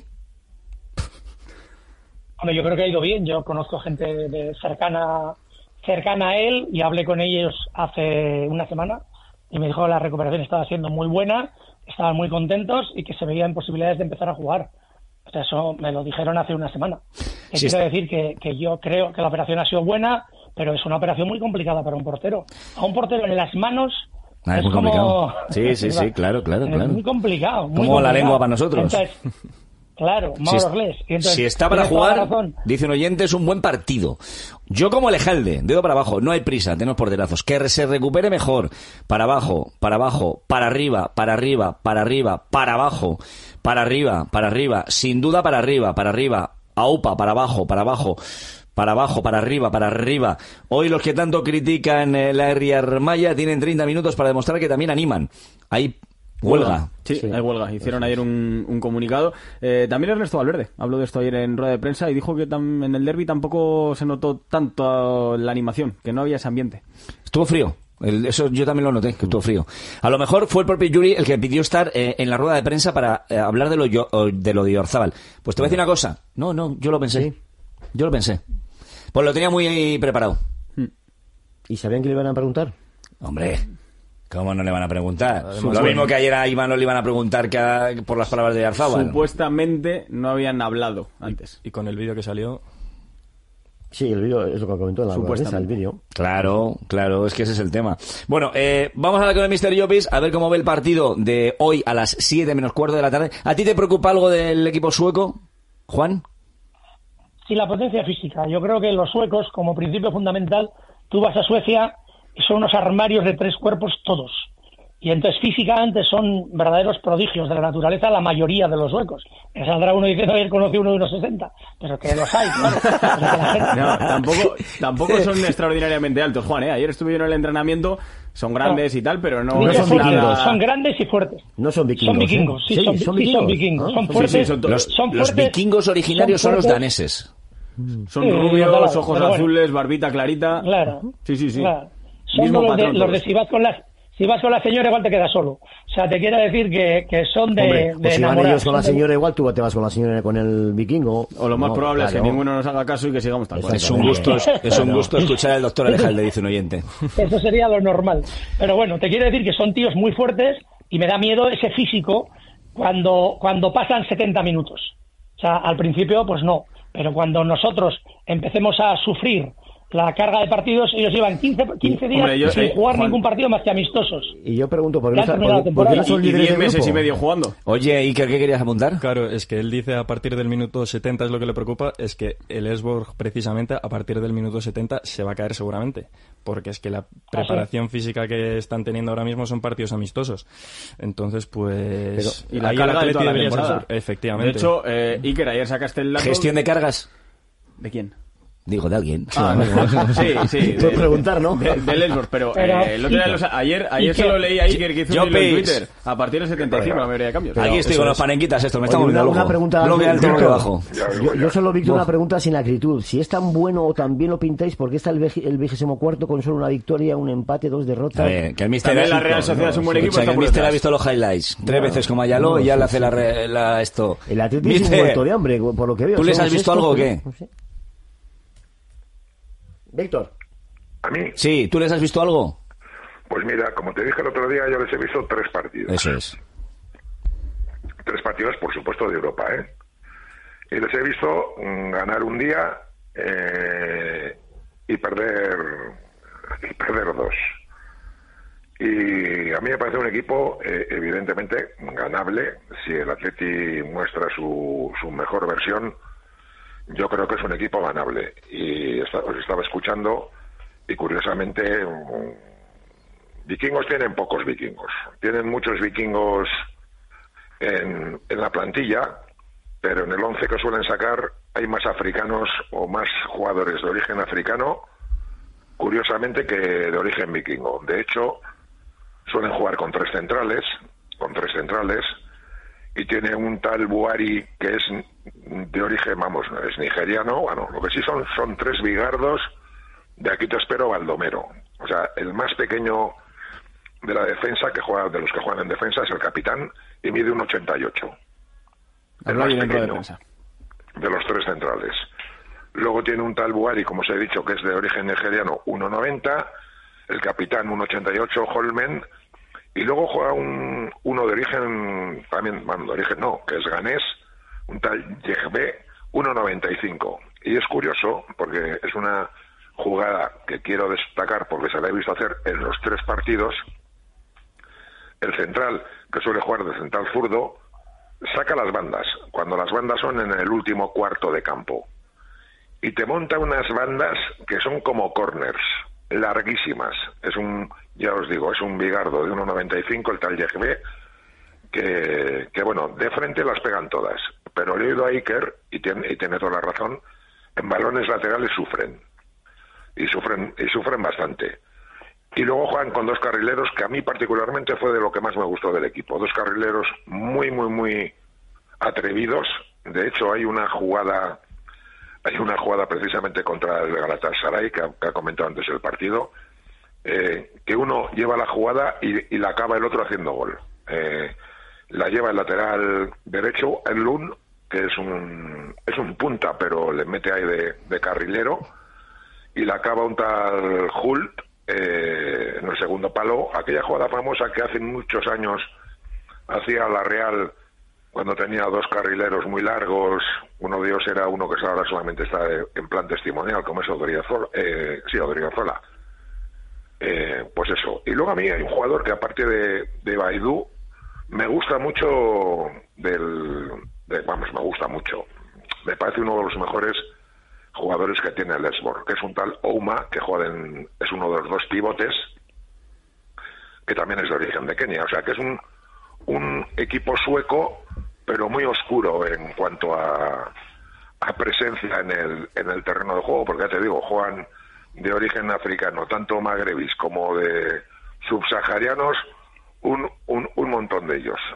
Yo creo que ha ido bien. Yo conozco gente de cercana cercana a él y hablé con ellos hace una semana y me dijo que la recuperación estaba siendo muy buena, estaban muy contentos y que se veían posibilidades de empezar a jugar. O sea, eso me lo dijeron hace una semana. Que sí, quiero decir que, que yo creo que la operación ha sido buena, pero es una operación muy complicada para un portero. A un portero en las manos ah, es, es muy como... complicado. Sí, sí, sí, claro, claro, claro. Es muy complicado. Muy como complicado. La lengua para nosotros. Entonces, claro, si, es, si está para jugar, dice un oyente, es un buen partido. Yo como Alejalde, dedo para abajo, no hay prisa, tenemos porterazos. Que se recupere mejor. Para abajo, para abajo, para arriba, para arriba, para arriba, para abajo, para arriba, para arriba, sin duda para arriba, para arriba, aupa, para abajo, para abajo, para abajo, para arriba, para arriba. Hoy los que tanto critican eh, la Riarmaya tienen treinta minutos para demostrar que también animan. Hay Huelga. Sí, sí, hay huelga. Hicieron ayer un, un comunicado. Eh, también Ernesto Valverde habló de esto ayer en rueda de prensa y dijo que tam, en el derbi tampoco se notó tanto la animación, que no había ese ambiente. Estuvo frío. El, eso yo también lo noté, que estuvo frío. A lo mejor fue el propio Yuri el que pidió estar eh, en la rueda de prensa para eh, hablar de lo, yo, de lo de Oyarzabal. Pues te voy a decir una cosa. No, no, yo lo pensé. ¿Sí? Yo lo pensé. Pues lo tenía muy preparado. ¿Y sabían que le iban a preguntar? Hombre, ¿cómo no le van a preguntar? Además, lo bueno. mismo que ayer a Iván no le iban a preguntar que a, por las palabras de Oyarzabal. Supuestamente no habían hablado antes. Y, y con el vídeo que salió... Sí, el vídeo es lo que comentó en la cabeza, el vídeo. Claro, claro, es que ese es el tema. Bueno, eh, vamos a hablar con el mister Llopis a ver cómo ve el partido de hoy a las siete menos cuarto de la tarde. ¿A ti te preocupa algo del equipo sueco, Juan? Sí, la potencia física. Yo creo que los suecos, como principio fundamental, tú vas a Suecia y son unos armarios de tres cuerpos todos. Y entonces físicamente son verdaderos prodigios de la naturaleza la mayoría de los suecos. Me saldrá uno diciendo ayer conocí uno de uno sesenta, pero que los hay, claro. Pero que la gente... No, tampoco, tampoco son extraordinariamente altos, Juan, ¿eh? Ayer estuve yo en el entrenamiento, son grandes no. y tal, pero no... no son, vikingos. Son grandes y fuertes. No son vikingos. Son vikingos, ¿eh? sí, sí, son, son vikingos. Sí, son, vikingos. ¿No? son fuertes. Sí, sí, son los, son los fuertes, vikingos originarios son, son los daneses. Son sí, rubios, claro, ojos azules, bueno. barbita clarita. Claro. Sí, sí, sí. Claro. Son los, patrón, de, los de si vas con las... Si vas con la señora, igual te quedas solo. O sea, te quiero decir que, que son de, Hombre, de pues si van ellos con la señora, de... igual tú te vas con la señora con el vikingo. O lo más no, probable claro. es que ninguno nos haga caso y que sigamos tal cual. Es un gusto, es, es un gusto escuchar al doctor Alejandro, dice un oyente. Eso sería lo normal. Pero bueno, te quiero decir que son tíos muy fuertes y me da miedo ese físico cuando, cuando pasan setenta minutos. O sea, al principio, pues no. Pero cuando nosotros empecemos a sufrir la carga de partidos, ellos llevan quince, quince días Hombre, yo, sin eh, jugar Juan, ningún partido más que amistosos. Y yo pregunto, ¿por qué, no, por, ¿por qué no son líderes diez meses y medio jugando? Oye, Iker, ¿qué querías apuntar? Claro, es que él dice a partir del minuto setenta es lo que le preocupa, es que el Elfsborg precisamente a partir del minuto setenta se va a caer seguramente, porque es que la preparación ¿Ah, sí? física que están teniendo ahora mismo son partidos amistosos. Entonces, pues... Pero, y la carga de toda la temporada. Ser, efectivamente. De hecho, eh, Iker, ayer sacaste el dato... ¿Gestión de cargas? ¿De quién? Digo, de alguien. Ah, sí, sí. De, Puedes preguntar, ¿no? De, de Lesbos, pero, pero eh, el otro día los, ayer, ayer se lo leí a Iker que hizo un hilo en Twitter. A partir del setenta y cinco la mayoría de cambios. Aquí estoy con los panenquitas estos, me estamos volviendo loco. Una pregunta, bloque alto, bloque bajo. Yo, yo solo, Víctor, una pregunta sin acritud. Si es tan bueno o tan bien lo pintáis, ¿por qué está el, el vigésimo cuarto con solo una victoria, un empate, dos derrotas? A ver, que el mister También la Real Sociedad es un buen equipo. Que el mister ha visto los highlights tres veces como Ayaló y ya le hace la, la esto. El Atlético es un muerto de hambre, por lo que veo. ¿Tú les has visto algo o qué? Víctor. ¿A mí? Sí, ¿tú les has visto algo? Pues mira, como te dije el otro día, yo les he visto tres partidos. Eso es. Tres partidos, por supuesto, de Europa, ¿eh? Y les he visto mm, ganar un día eh, y perder y perder dos. Y a mí me parece un equipo, eh, evidentemente, ganable. Si el Atleti muestra su, su mejor versión, yo creo que es un equipo ganable. Y está, os estaba escuchando y curiosamente um, vikingos tienen pocos vikingos. Tienen muchos vikingos en, en la plantilla, pero en el once que suelen sacar hay más africanos o más jugadores de origen africano, curiosamente, que de origen vikingo. De hecho, suelen jugar con tres centrales, con tres centrales, y tiene un tal Buhari que es de origen, vamos, es nigeriano. Bueno, lo que sí son son tres bigardos de Aquí te espero Baldomero. O sea, el más pequeño de la defensa, que juega de los que juegan en defensa, es el capitán y mide un ochenta y ocho. El más pequeño de los tres centrales. Luego tiene un tal Buhari, como os he dicho, que es de origen nigeriano, uno noventa, el capitán un ochenta y ocho, Holmen. Y luego juega un, uno de origen, también, bueno, de origen no, que es ganés, un tal Yegbe, uno noventa y cinco. Y es curioso, porque es una jugada que quiero destacar, porque se la he visto hacer en los tres partidos. El central, que suele jugar de central zurdo, saca las bandas, cuando las bandas son en el último cuarto de campo. Y te monta unas bandas que son como corners, larguísimas. Es un, ya os digo, es un bigardo de uno noventa y cinco, el tal Yegbe, que, que bueno, de frente las pegan todas. Pero he oído a Iker, y tiene, y tiene toda la razón, en balones laterales sufren. Y sufren, y sufren bastante. Y luego juegan con dos carrileros, que a mí particularmente fue de lo que más me gustó del equipo. Dos carrileros muy, muy, muy atrevidos. De hecho, hay una jugada, hay una jugada precisamente contra el Galatasaray, que ha, que ha comentado antes el partido, eh, que uno lleva la jugada y, y la acaba el otro haciendo gol. Eh, la lleva el lateral derecho, el Lund, que es un, es un punta, pero le mete ahí de, de carrilero, y la acaba un tal Hult, Eh, en el segundo palo, aquella jugada famosa que hace muchos años hacía la Real cuando tenía dos carrileros muy largos, uno de ellos era uno que ahora solamente está en plan testimonial, como es Odriozola, eh, sí, Odriozola. Eh, pues eso. Y luego a mí hay un jugador que aparte de, de Baidú, me gusta mucho del, de, vamos, me gusta mucho, me parece uno de los mejores jugadores que tiene el Elfsborg, que es un tal Ouma, que juega en, es uno de los dos pivotes, que también es de origen de Kenia. O sea, que es un, un equipo sueco, pero muy oscuro en cuanto a, a presencia en el, en el terreno de juego, porque ya te digo, juegan de origen africano, tanto magrebis como de subsaharianos, un, un, un montón de ellos.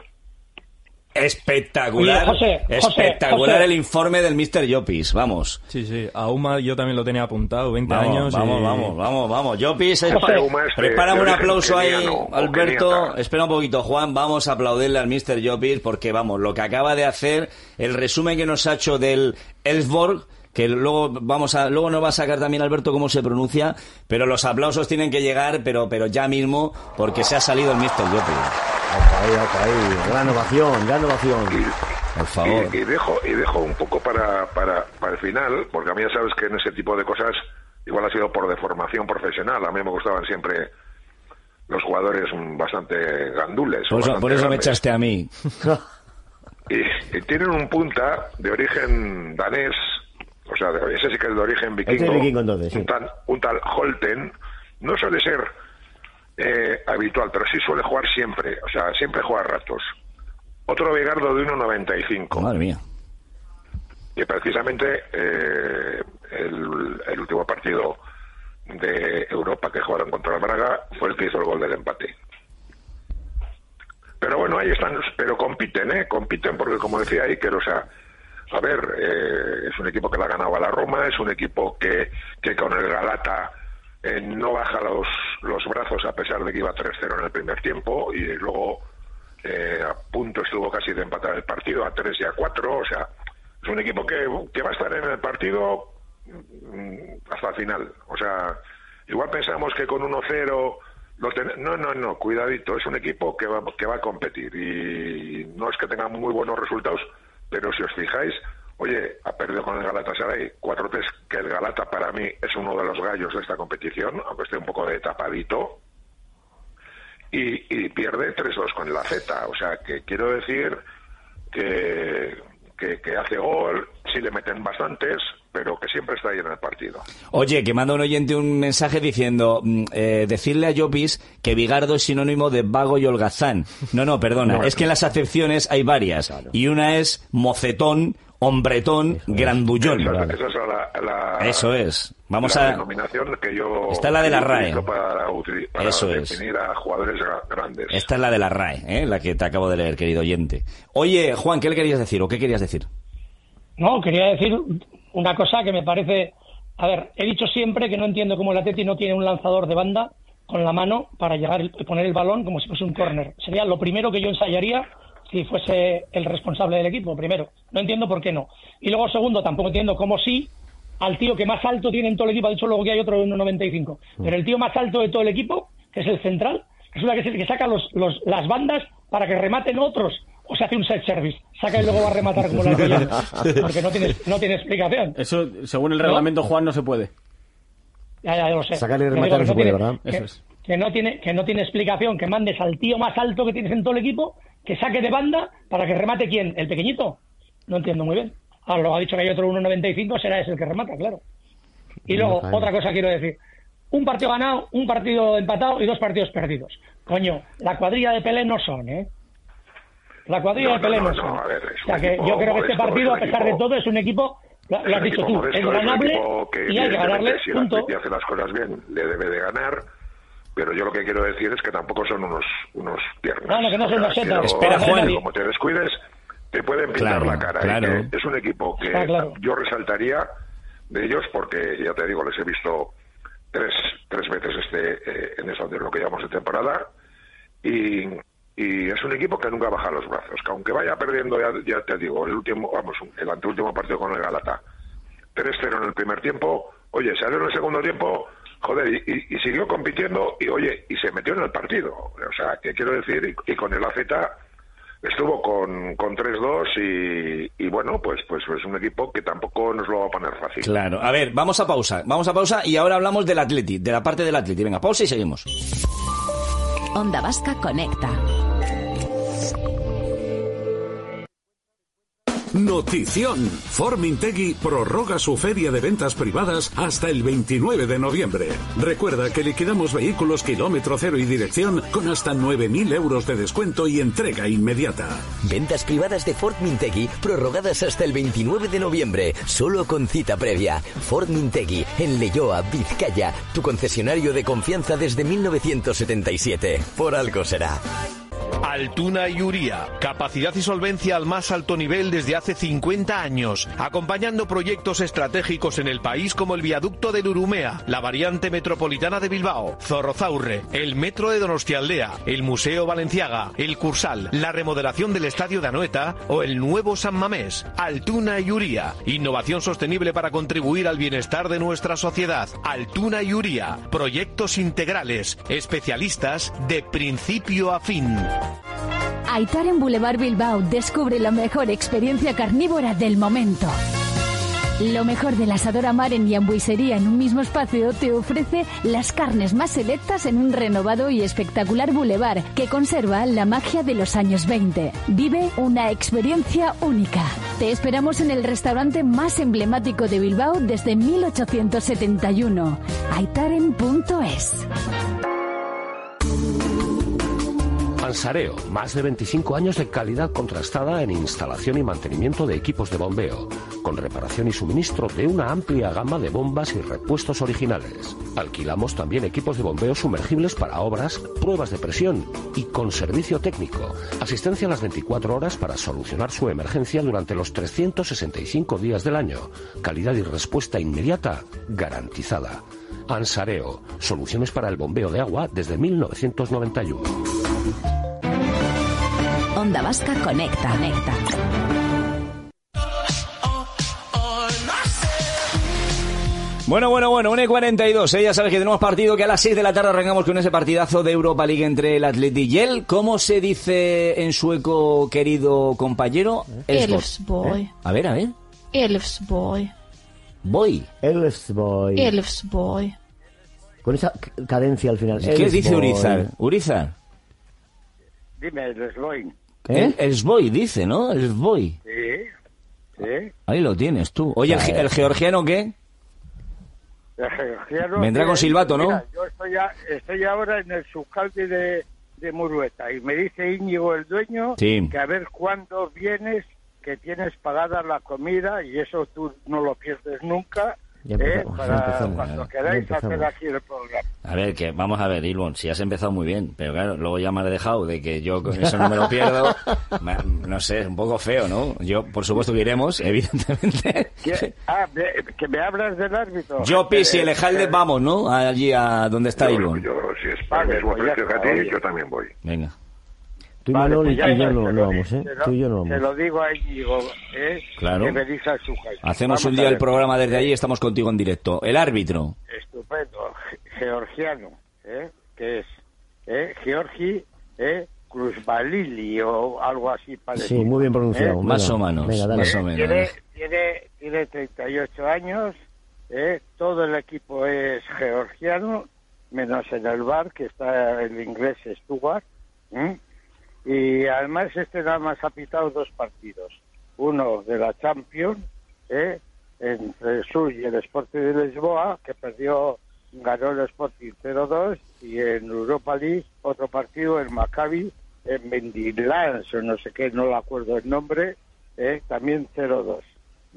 Espectacular, Oye, José, espectacular José, José. el informe del míster Llopis, vamos. Sí, sí, a Uma yo también lo tenía apuntado, veinte Vamos, años. vamos, y... vamos, vamos, vamos. Llopis, eh, José, Uma es de- prepárame de un origen aplauso ahí, keniano o Alberto. keniata. Espera un poquito, Juan, vamos a aplaudirle al míster Llopis porque, vamos, lo que acaba de hacer, el resumen que nos ha hecho del Elfsborg, que luego vamos a, luego nos va a sacar también Alberto cómo se pronuncia, pero los aplausos tienen que llegar, pero, pero ya mismo, porque se ha salido el míster Llopis. Opa ahí, opa ahí. Gran ovación, gran ovación. Por favor. Y, y dejo y dejo un poco para, para, para el final, porque a mí ya sabes que en ese tipo de cosas igual ha sido por deformación profesional. A mí me gustaban siempre los jugadores bastante gandules. Por eso, bastante por eso me grandes. echaste a mí. Y, y tienen un punta de origen danés, o sea, de- ese sí que es de origen vikingo. Este es vikingo, entonces, sí. un, tal, un tal Holten. No suele ser eh, habitual, pero sí suele jugar siempre, o sea, siempre juega a ratos. Otro Vegardo de uno noventa y cinco. Madre mía. Que precisamente eh, el, el último partido de Europa que jugaron contra el Braga fue el que hizo el gol del empate. Pero bueno, ahí están, pero compiten, ¿eh? Compiten porque, como decía Iker, o sea, a ver, eh, es un equipo que la ganaba a la Roma, es un equipo que, que con el Galata eh, no baja los, los brazos a pesar de que iba tres cero en el primer tiempo y luego eh, a punto estuvo casi de empatar el partido a tres y a cuatro, o sea, es un equipo que, que va a estar en el partido mm, hasta el final. O sea, igual pensamos que con uno cero lo ten... no, no, no, cuidadito, es un equipo que va, que va a competir y no es que tenga muy buenos resultados, pero si os fijáis, oye, ha perdido con el Galatasaray cuatro tres, que el Galata para mí es uno de los gallos de esta competición, aunque esté un poco de tapadito, y, y pierde tres dos con la Z, o sea, que quiero decir que, que, que hace gol, sí le meten bastantes, pero que siempre está ahí en el partido. Oye, que manda un oyente un mensaje diciendo, mm, eh, decirle a Llopis que Bigardo es sinónimo de vago y holgazán. No, no, perdona, No, es que en las acepciones hay varias. Y una es mocetón, hombretón, grandullón. Esa, esa es la, la, Eso es. Vamos la a... denominación que yo Esta es la de la R A E. utilizo para, utili- para Eso es. definir a jugadores gra- grandes. Esta es la de la R A E, ¿eh? La que te acabo de leer, querido oyente. Oye, Juan, ¿qué le querías decir o qué querías decir? No, quería decir una cosa que me parece... A ver, he dicho siempre que no entiendo cómo el Atleti no tiene un lanzador de banda con la mano para llegar y poner el balón como si fuese un córner. Sería lo primero que yo ensayaría si fuese el responsable del equipo, primero. No entiendo por qué no. Y luego, segundo, tampoco entiendo cómo sí al tío que más alto tiene en todo el equipo, ha dicho luego que hay otro de uno noventa y cinco, pero el tío más alto de todo el equipo, que es el central, resulta que es el que saca los, los, las bandas para que rematen otros, o se hace un set service, saca y luego va a rematar como la tuya, porque no tiene, no tiene explicación. Eso, según el reglamento, Juan, no se puede. Ya, ya, ya lo sé. Sacarle y Que rematar digo no se que puede, tiene- ¿verdad? que- Eso es. que no tiene que no tiene explicación que mandes al tío más alto que tienes en todo el equipo que saque de banda para que remate quién, el pequeñito. No entiendo muy bien. Ahora luego ha dicho que hay otro uno noventa y cinco, será ese el que remata, claro. Y luego Vale. otra cosa quiero decir, un partido ganado, un partido empatado y dos partidos perdidos. Coño, la cuadrilla de Pelé no son, ¿eh? La cuadrilla No, de Pelé no, no, no, son. a ver, es O sea un que equipo yo creo que este modesto, partido, a es un pesar de equipo- todo, es un equipo, lo, lo Es has un dicho equipo tú, modesto, es un ganable equipo que y hay que ganarle, evidentemente, si el punto. Atleti hace las cosas bien, le debe de ganar, pero yo lo que quiero decir es que tampoco son unos unos tiernos. No, no, que no son unos quiero, Espera, Juan. Como te descuides, te pueden pintar Claro, la cara. claro. Y que es un equipo que Ah, claro. yo resaltaría de ellos porque, ya te digo, les he visto tres tres veces este eh, en esa de lo que llamamos de temporada y, y es un equipo que nunca baja los brazos, que aunque vaya perdiendo, ya, ya te digo, el último, vamos, el anteúltimo partido con el Galata, tres cero en el primer tiempo, oye, salió en el segundo tiempo, joder, y, y, y siguió compitiendo y, oye, y se metió en el partido. O sea, que quiero decir, y, y con el A Z estuvo con, con tres dos y, y bueno, pues pues es un equipo que tampoco nos lo va a poner fácil. Claro. A ver, vamos a pausa. Vamos a pausa y ahora hablamos del Atleti, de la parte del Atleti. Venga, pausa y seguimos. Onda Vasca Conecta. Notición. Formintegui prorroga su feria de ventas privadas hasta el veintinueve de noviembre. Recuerda que liquidamos vehículos kilómetro cero y dirección con hasta nueve mil euros de descuento y entrega inmediata. Ventas privadas de Ford Mintegui prorrogadas hasta el veintinueve de noviembre, solo con cita previa. Ford Mintegui, en Leioa, Vizcaya, tu concesionario de confianza desde mil novecientos setenta y siete. Por algo será. Altuna y Uría, capacidad y solvencia al más alto nivel desde hace cincuenta años, acompañando proyectos estratégicos en el país como el viaducto del Urumea, la variante metropolitana de Bilbao, Zorrozaurre, el metro de Donostialdea, el Museo Balenciaga, el Cursal, la remodelación del estadio de Anoeta o el nuevo San Mamés. Altuna y Uría, innovación sostenible para contribuir al bienestar de nuestra sociedad. Altuna y Uría, proyectos integrales, especialistas de principio a fin. Aitar en Boulevard Bilbao descubre la mejor experiencia carnívora del momento. Lo mejor del asador a Maren y hamburguesería en un mismo espacio te ofrece las carnes más selectas en un renovado y espectacular boulevard que conserva la magia de los años veinte. Vive una experiencia única. Te esperamos en el restaurante más emblemático de Bilbao desde mil ochocientos setenta y uno. aitaren punto es. Ansareo, más de veinticinco años de calidad contrastada en instalación y mantenimiento de equipos de bombeo, con reparación y suministro de una amplia gama de bombas y repuestos originales. Alquilamos también equipos de bombeo sumergibles para obras, pruebas de presión y con servicio técnico. Asistencia a las veinticuatro horas para solucionar su emergencia durante los trescientos sesenta y cinco días del año. Calidad y respuesta inmediata garantizada. Ansareo, soluciones para el bombeo de agua desde mil novecientos noventa y uno. Onda Vasca Conecta. Conecta. Bueno, bueno, bueno, una y cuarenta y dos, ¿eh? Ya sabes que tenemos partido que a las seis de la tarde arrancamos con ese partidazo de Europa League entre el Atleti y el, ¿cómo se dice en sueco, querido compañero? Elfsborg. ¿Eh? A ver, a ver. Elfsborg. Voy. Elfsborg. Elfsborg. Con esa cadencia al final. ¿Qué Elfsborg. Dice Urizar? Urizar. Dime, el Sloin. ¿Eh? El Svoy dice, ¿no? El Svoy. Sí, sí. Ahí lo tienes tú. Oye, ¿el, el georgiano qué? El georgiano... Vendrá con silbato, ¿no? Mira, yo estoy, a, estoy ahora en el subcalde de, de Murueta y me dice Íñigo, el dueño, sí, que a ver cuándo vienes, que tienes pagada la comida y eso tú no lo pierdes nunca. Ya empezamos, eh, para ya empezamos, cuando ya queráis empezamos. hacer aquí el programa. A ver, que vamos a ver, Ilbon, si has empezado muy bien, pero claro, luego ya me has dejado de que yo con eso no me lo pierdo. No sé, es un poco feo, ¿no? Yo, por supuesto que iremos, evidentemente. ¿Qué? Ah, me, que me hablas del árbitro. Yo, Pis y el Ejalde, eh, vamos, ¿no? Allí a donde está Ilbon. Yo, si es para el mismo precio que a ti, yo también voy. Venga. Tú y Vale, Manuel pues y ya tú y yo está, no, se no lo- vamos, ¿eh? se lo- Tú y yo no Se vamos. lo digo a Íñigo, ¿eh? Claro. Que me dice a su casa. Hacemos Vamos un a día ver. el programa desde allí y estamos contigo en directo. El árbitro. Estupendo. Ge- Georgiano, ¿eh? Que es, ¿eh? Georgi, ¿eh? Kruzbalili o algo así parecido. Sí, muy bien pronunciado. ¿Eh? Venga, Más o menos, venga, dale. más o menos. Tiene, tiene, tiene treinta y ocho años, ¿eh? Todo el equipo es georgiano, menos en el bar, que está el inglés Stuart, ¿eh? Y además este nada más ha pitado dos partidos. Uno de la Champions, ¿eh? Entre el Sur y el Sporting de Lisboa, que perdió, ganó el Sporting cero dos, y en Europa League otro partido, el Maccabi, en Mendilans, o no sé qué, no le acuerdo el nombre, ¿eh? También cero dos.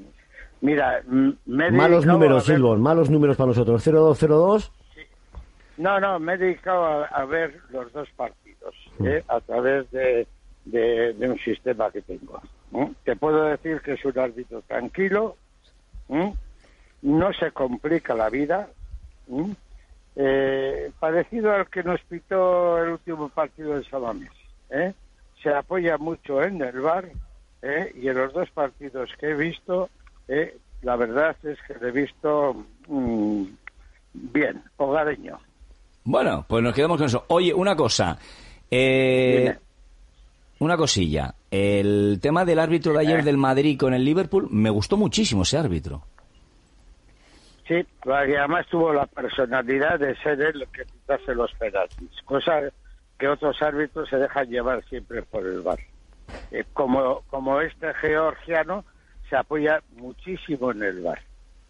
Mira, m- me he Malos dedicado números, a ver- Silvon, malos números para nosotros. cero dos cero dos. No, no, me he dedicado a, a ver los dos partidos ¿eh? a través de, de, de un sistema que tengo. ¿eh? Te puedo decir que es un árbitro tranquilo, ¿eh? no se complica la vida, ¿eh? Eh, parecido al que nos pitó el último partido de Samamés. ¿eh? Se apoya mucho en el V A R ¿eh? y en los dos partidos que he visto, ¿eh? la verdad es que lo he visto mmm, bien, hogareño. Bueno, pues nos quedamos con eso. Oye, una cosa, eh, una cosilla. El tema del árbitro de ayer del Madrid con el Liverpool, me gustó muchísimo ese árbitro. Sí, y además tuvo la personalidad de ser él el que quitase los penaltis, cosa que otros árbitros se dejan llevar siempre por el V A R. Eh, como, como este georgiano se apoya muchísimo en el V A R.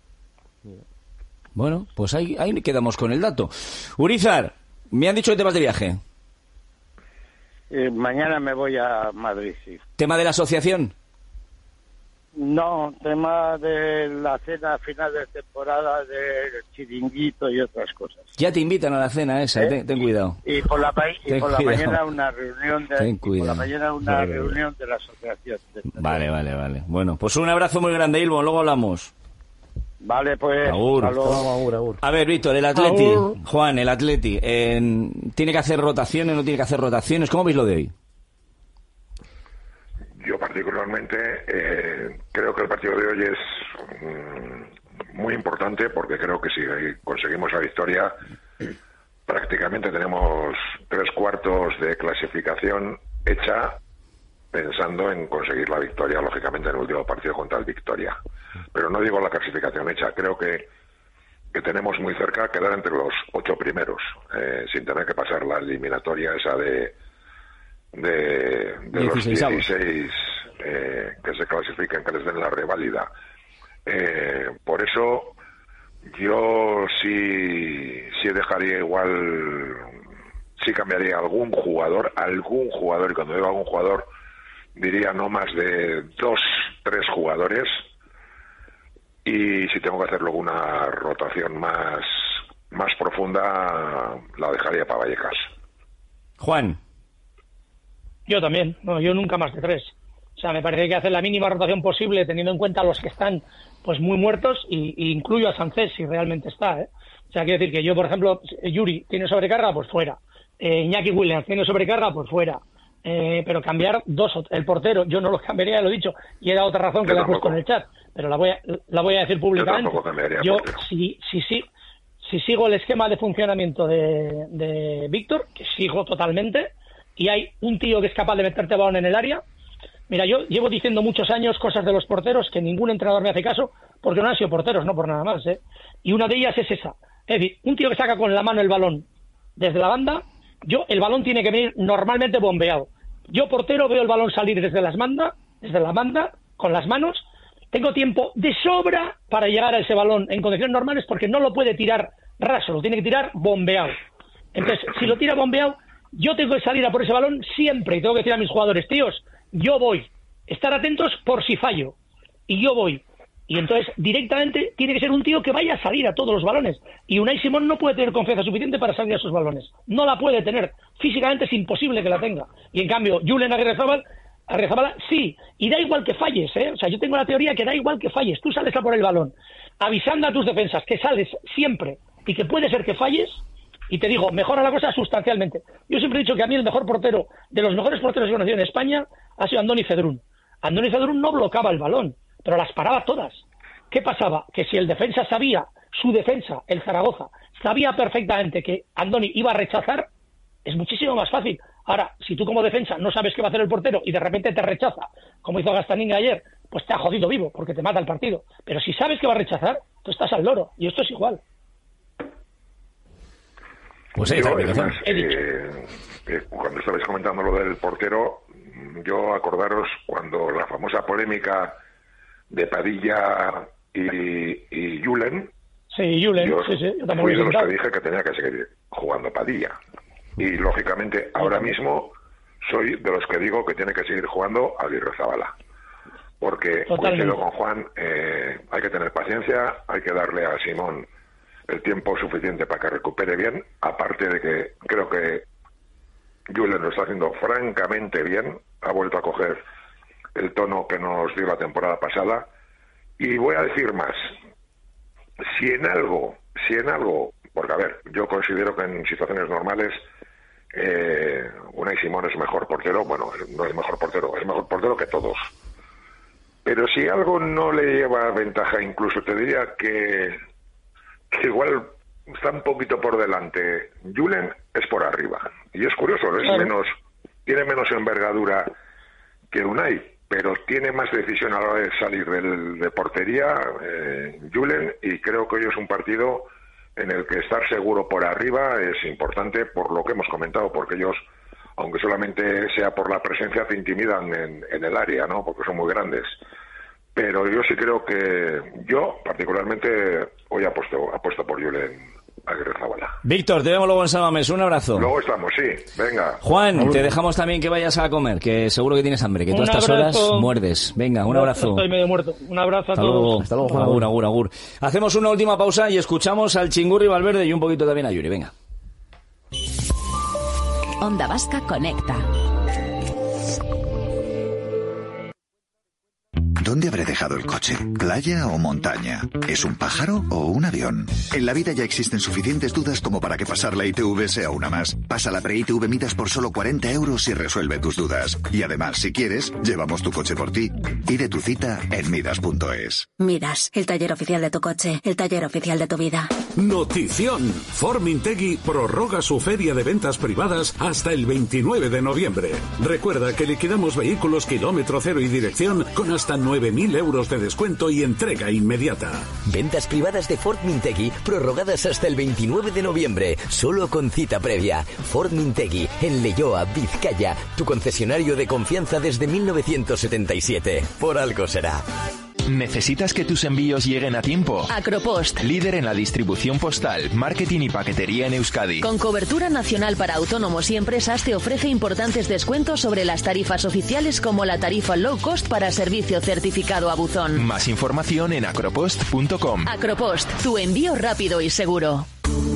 Bueno, pues ahí, ahí quedamos con el dato. Urizar, me han dicho que te vas de viaje. Eh, mañana me voy a Madrid, sí. ¿Tema de la asociación? No, tema de la cena final de temporada del chiringuito y otras cosas. Ya te invitan a la cena esa, ¿eh? ten, ten cuidado. Y por la, y por la mañana una reunión de ten y por la mañana una vale, reunión vale. de la asociación. Vale, vale, vale. Bueno, pues un abrazo muy grande, Ilmo, luego hablamos. Vale, pues. Agur. Agur, agur. A ver, Víctor, el Atleti, Agur. Juan, el Atleti, eh, ¿tiene que hacer rotaciones, no tiene que hacer rotaciones? ¿Cómo veis lo de hoy? Yo particularmente eh, creo que el partido de hoy es mm, muy importante porque creo que si conseguimos la victoria prácticamente tenemos tres cuartos de clasificación hecha pensando en conseguir la victoria, lógicamente en el último partido contra el Victoria. Pero no digo la clasificación hecha, creo que, que tenemos muy cerca quedar entre los ocho primeros, eh, sin tener que pasar la eliminatoria esa de de, de los dieciséis eh, que se clasifiquen, que les den la reválida. Eh, por eso yo sí, sí dejaría igual, sí cambiaría algún jugador, algún jugador, y cuando digo algún jugador diría no más de dos, tres jugadores, y si tengo que hacer luego una rotación más, más profunda, la dejaría para Vallecas. Juan. Yo también, no, yo nunca más de tres. O sea, me parece que hay que hacer la mínima rotación posible teniendo en cuenta los que están pues muy muertos y, y incluyo a Sánchez si realmente está, ¿eh? O sea, quiero decir que yo, por ejemplo, Yuri tiene sobrecarga, pues fuera. Eh, Iñaki Williams tiene sobrecarga, pues fuera. Eh, pero cambiar dos, el portero, yo no lo cambiaría, lo he dicho, y era otra razón que yo le he tampoco. puesto en el chat, pero la voy a, la voy a decir públicamente. Yo tampoco cambiaría Yo, portero. si, si, si, si sigo el esquema de funcionamiento de, de Víctor, que sigo totalmente, y hay un tío que es capaz de meterte balón en el área. Mira, yo llevo diciendo muchos años cosas de los porteros que ningún entrenador me hace caso porque no han sido porteros, no por nada más, ¿eh? Y una de ellas es esa. Es decir, un tío que saca con la mano el balón desde la banda, yo el balón tiene que venir normalmente bombeado. Yo, portero, veo el balón salir desde las banda, desde la banda, con las manos. Tengo tiempo de sobra para llegar a ese balón en condiciones normales porque no lo puede tirar raso, lo tiene que tirar bombeado. Entonces, si lo tira bombeado, yo tengo que salir a por ese balón siempre y tengo que decir a mis jugadores, tíos, yo voy, estar atentos por si fallo, y yo voy. Y entonces, directamente, tiene que ser un tío que vaya a salir a todos los balones. Y Unai Simón no puede tener confianza suficiente para salir a esos balones. No la puede tener. Físicamente es imposible que la tenga. Y en cambio, Julen Aguirrezabala, Aguirrezabala sí. Y da igual que falles, ¿eh? O sea, yo tengo la teoría que da igual que falles. Tú sales a por el balón, avisando a tus defensas que sales siempre y que puede ser que falles. Y te digo, mejora la cosa sustancialmente. Yo siempre he dicho que a mí el mejor portero, de los mejores porteros que he conocido en España, ha sido Andoni Cedrún. Andoni Cedrún no bloqueaba el balón, pero las paraba todas. ¿Qué pasaba? Que si el defensa sabía, su defensa, el Zaragoza, sabía perfectamente que Andoni iba a rechazar, es muchísimo más fácil. Ahora, si tú como defensa no sabes qué va a hacer el portero y de repente te rechaza, como hizo Gastaninga ayer, pues te ha jodido vivo, porque te mata el partido. Pero si sabes que va a rechazar, tú estás al loro, y esto es igual. Pues yo, esa además, eh, eh, cuando estabais comentando lo del portero, yo acordaros cuando la famosa polémica de Padilla y, y Julen, sí, Julen, yo sí, sí, yo también fui lo he de los que intentado. dije que tenía que seguir jugando Padilla. Y lógicamente ahora mismo soy de los que digo que tiene que seguir jugando Aguirrezabala. Porque Totalmente. coincido con Juan, eh, hay que tener paciencia, hay que darle a Simón el tiempo suficiente para que recupere bien, aparte de que creo que Julen lo está haciendo francamente bien, ha vuelto a coger el tono que nos dio la temporada pasada, y voy a decir más, si en algo, si en algo, porque a ver, yo considero que en situaciones normales eh, Unai Simón es mejor portero, bueno, no es mejor portero, es mejor portero que todos, pero si algo no le lleva ventaja, incluso te diría que, que igual está un poquito por delante, Julen es por arriba, y es curioso, es Claro. menos, tiene menos envergadura que Unai, pero tiene más decisión a la hora de salir del, de portería eh, Julen, y creo que hoy es un partido en el que estar seguro por arriba es importante por lo que hemos comentado, porque ellos, aunque solamente sea por la presencia, te intimidan en, en el área, ¿no? Porque son muy grandes. Pero yo sí creo que yo, particularmente, hoy apuesto, apuesto por Julen Agirrezabala. Víctor, te vemos luego en San Mamés. Un abrazo. Luego estamos, sí. Venga. Juan, te dejamos también que vayas a comer, que seguro que tienes hambre, que Un todas estas horas abrazo. muerdes. Venga, un abrazo. Estoy medio muerto. Un abrazo a Hasta todos. luego. Hasta luego, Juan. Agur, agur, agur. Hacemos una última pausa y escuchamos al Chingurri Valverde y un poquito también a Yuri. Venga. Onda Vasca conecta. ¿Dónde habré dejado el coche? ¿Playa o montaña? ¿Es un pájaro o un avión? En la vida ya existen suficientes dudas como para que pasar la I T V sea una más. Pasa la pre-I T V Midas por solo cuarenta euros y resuelve tus dudas. Y además, si quieres, llevamos tu coche por ti. Pide tu cita en midas punto es. Midas, el taller oficial de tu coche, el taller oficial de tu vida. Notición. Formintegui prorroga su feria de ventas privadas hasta el veintinueve de noviembre. Recuerda que liquidamos vehículos kilómetro cero y dirección con hasta nueve mil euros de descuento y entrega inmediata. Ventas privadas de Ford Mintegui prorrogadas hasta el veintinueve de noviembre, solo con cita previa. Ford Mintegui, en Leioa, Vizcaya, tu concesionario de confianza desde mil novecientos setenta y siete. Por algo será. ¿Necesitas que tus envíos lleguen a tiempo? Acropost. Líder en la distribución postal, marketing y paquetería en Euskadi. Con cobertura nacional para autónomos y empresas te ofrece importantes descuentos sobre las tarifas oficiales como la tarifa low cost para servicio certificado a buzón. Más información en acropost punto com. Acropost, tu envío rápido y seguro.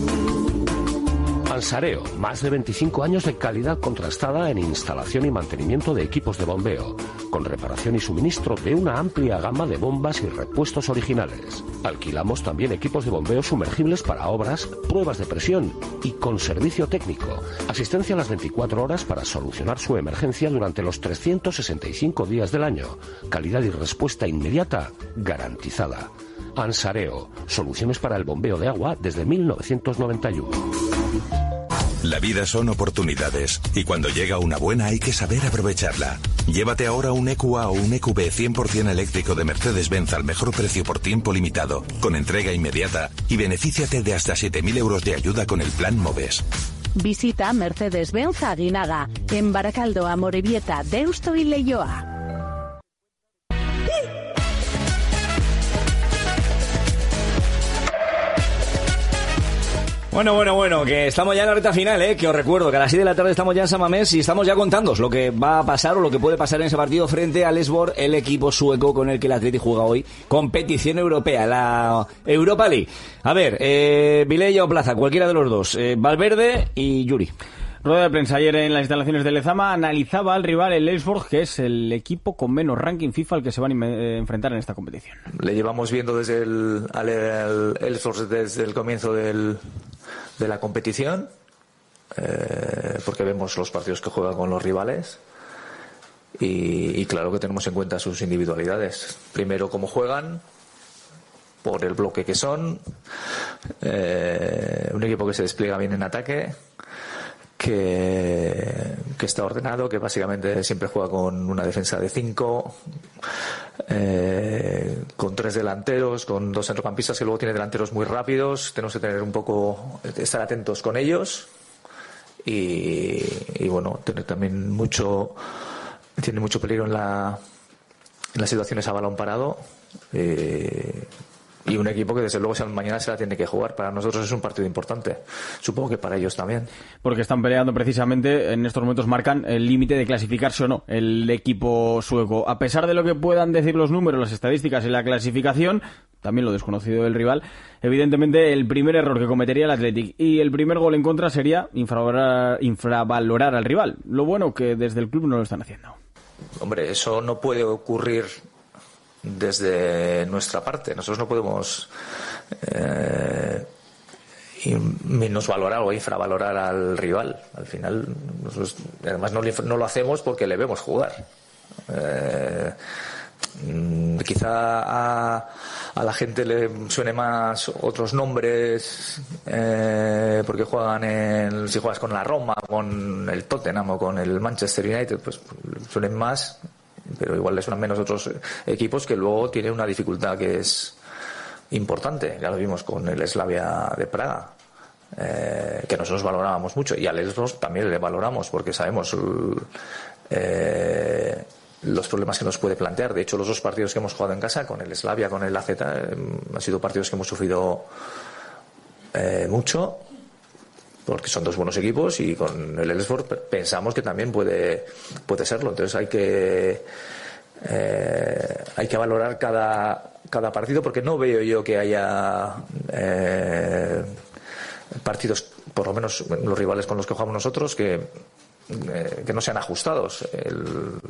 Ansareo, más de veinticinco años de calidad contrastada en instalación y mantenimiento de equipos de bombeo, con reparación y suministro de una amplia gama de bombas y repuestos originales. Alquilamos también equipos de bombeo sumergibles para obras, pruebas de presión y con servicio técnico. Asistencia a las veinticuatro horas para solucionar su emergencia durante los trescientos sesenta y cinco días del año. Calidad y respuesta inmediata garantizada. Ansareo, soluciones para el bombeo de agua desde mil novecientos noventa y uno. La vida son oportunidades y cuando llega una buena hay que saber aprovecharla. Llévate ahora un E Q A o un E Q B cien por ciento eléctrico de Mercedes-Benz al mejor precio por tiempo limitado, con entrega inmediata y benefíciate de hasta siete mil euros de ayuda con el plan Moves. Visita Mercedes-Benz Aguinaga, en Baracaldo, Amorebieta, Deusto y Leioa. Bueno, bueno, bueno, que estamos ya en la recta final, ¿eh? Que os recuerdo que a las seis de la tarde estamos ya en San Mamés y estamos ya contándoos lo que va a pasar o lo que puede pasar en ese partido frente al Elfsborg, el equipo sueco con el que el Atleti juega hoy. Competición europea, la Europa League. A ver, eh, Vilella o Plaza, cualquiera de los dos. Eh, Valverde y Yuri. Rueda de prensa ayer en las instalaciones de Lezama analizaba al rival el Elfsborg, que es el equipo con menos ranking FIFA al que se van a eh, enfrentar en esta competición. Le llevamos viendo desde el, al, el Elfsborg desde el comienzo del, de la competición, eh, porque vemos los partidos que juegan con los rivales y, y claro que tenemos en cuenta sus individualidades. Primero cómo juegan, por el bloque que son, eh, un equipo que se despliega bien en ataque, que, que está ordenado, que básicamente siempre juega con una defensa de cinco, eh, con tres delanteros, con dos centrocampistas que luego tiene delanteros muy rápidos. Tenemos que tener un poco, estar atentos con ellos y, y bueno, tener también mucho, tiene mucho peligro en la en las situaciones a balón parado. Eh, y un equipo que desde luego mañana se la tiene que jugar. Para nosotros es un partido importante, supongo que para ellos también. Porque están peleando precisamente, en estos momentos marcan el límite de clasificarse o no el equipo sueco. A pesar de lo que puedan decir los números, las estadísticas y la clasificación, también lo desconocido del rival, evidentemente el primer error que cometería el Athletic y el primer gol en contra sería infravalorar, infravalorar al rival. Lo bueno que desde el club no lo están haciendo. Hombre, eso no puede ocurrir desde nuestra parte. Nosotros no podemos eh, menosvalorar o infravalorar al rival. Al final, nosotros, además no, no lo hacemos porque le vemos jugar. Eh, quizá a, a la gente le suene más otros nombres eh, porque juegan en, si juegas con la Roma, con el Tottenham o con el Manchester United, pues suenen más, pero igual les suenan menos otros equipos que luego tienen una dificultad que es importante. Ya lo vimos con el Slavia de Praga, eh, que nosotros valorábamos mucho, y a Lesbos también le valoramos porque sabemos eh, los problemas que nos puede plantear. De hecho, los dos partidos que hemos jugado en casa, con el Slavia, con el A Z, eh, han sido partidos que hemos sufrido eh, mucho, porque son dos buenos equipos, y con el Elfsborg pensamos que también puede puede serlo. Entonces hay que eh, hay que valorar cada cada partido, porque no veo yo que haya eh, partidos, por lo menos los rivales con los que jugamos nosotros, que eh, que no sean ajustados. El,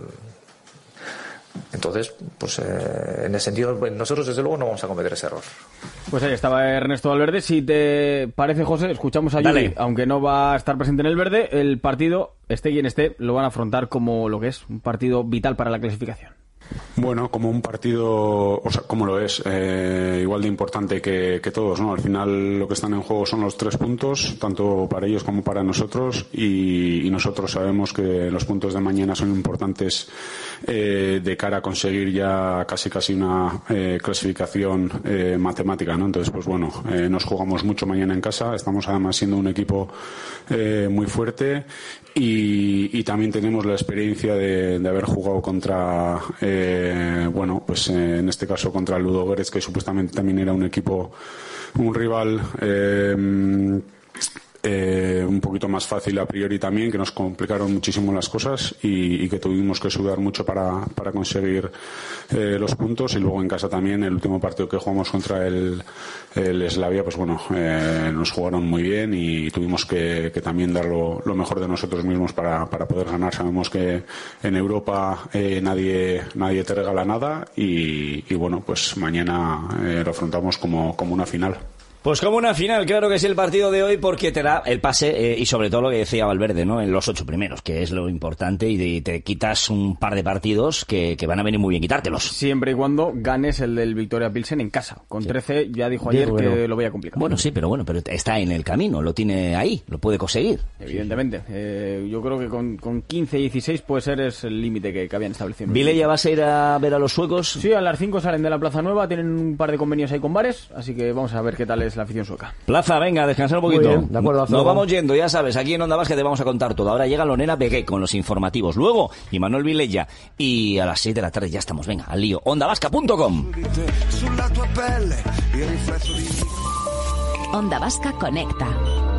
Entonces, pues eh, en ese sentido, nosotros desde luego no vamos a cometer ese error. Pues ahí estaba Ernesto Valverde. Si te parece, José, escuchamos a Yuri, aunque no va a estar presente en el verde. El partido, esté quien esté, lo van a afrontar como lo que es, un partido vital para la clasificación. Bueno, como un partido, o sea, como lo es, eh, igual de importante que, que todos, ¿no? Al final lo que están en juego son los tres puntos, tanto para ellos como para nosotros, y, y nosotros sabemos que los puntos de mañana son importantes eh, de cara a conseguir ya casi casi una eh, clasificación eh, matemática, ¿no? Entonces, pues bueno, eh, nos jugamos mucho mañana en casa, estamos además siendo un equipo eh, muy fuerte, y, y también tenemos la experiencia de, de haber jugado contra eh, bueno, pues eh, en este caso contra el Ludogorets, que supuestamente también era un equipo, un rival eh, eh, un poquito más fácil a priori también, que nos complicaron muchísimo las cosas, y, y que tuvimos que sudar mucho para, para conseguir eh, los puntos. Y luego en casa también, el último partido que jugamos contra el, el Slavia, pues bueno, eh, nos jugaron muy bien, y tuvimos que, que también dar lo, lo mejor de nosotros mismos para, para poder ganar. Sabemos que en Europa eh, nadie nadie te regala nada, y, y bueno, pues mañana eh, lo afrontamos como, como una final. Pues como una final, claro que es el partido de hoy, porque te da el pase eh, y sobre todo lo que decía Valverde, ¿no? En los ocho primeros, que es lo importante, y de, te quitas un par de partidos que, que van a venir muy bien quitártelos. Siempre y cuando ganes el del Victoria Pilsen en casa. Con sí. trece ya dijo ayer Digo, que bueno. lo veía complicado. Bueno, sí, pero bueno, pero está en el camino, lo tiene ahí, lo puede conseguir. Evidentemente. Eh, yo creo que con, con quince, dieciséis puede ser es el límite que, que habían establecido. ¿Vilella vas a ir a ver a los suecos? Sí, a las cinco salen de la Plaza Nueva, tienen un par de convenios ahí con bares, así que vamos a ver qué tal es la afición sueca. Plaza, venga, descansar un poquito. Bien, de acuerdo, nos vamos yendo, ya sabes, aquí en Onda Vasca te vamos a contar todo. Ahora llega Lorena Begué con los informativos. Luego, Imanol Vilella. Y a las seis de la tarde ya estamos. Venga, al lío. onda vasca punto com. Onda Vasca conecta.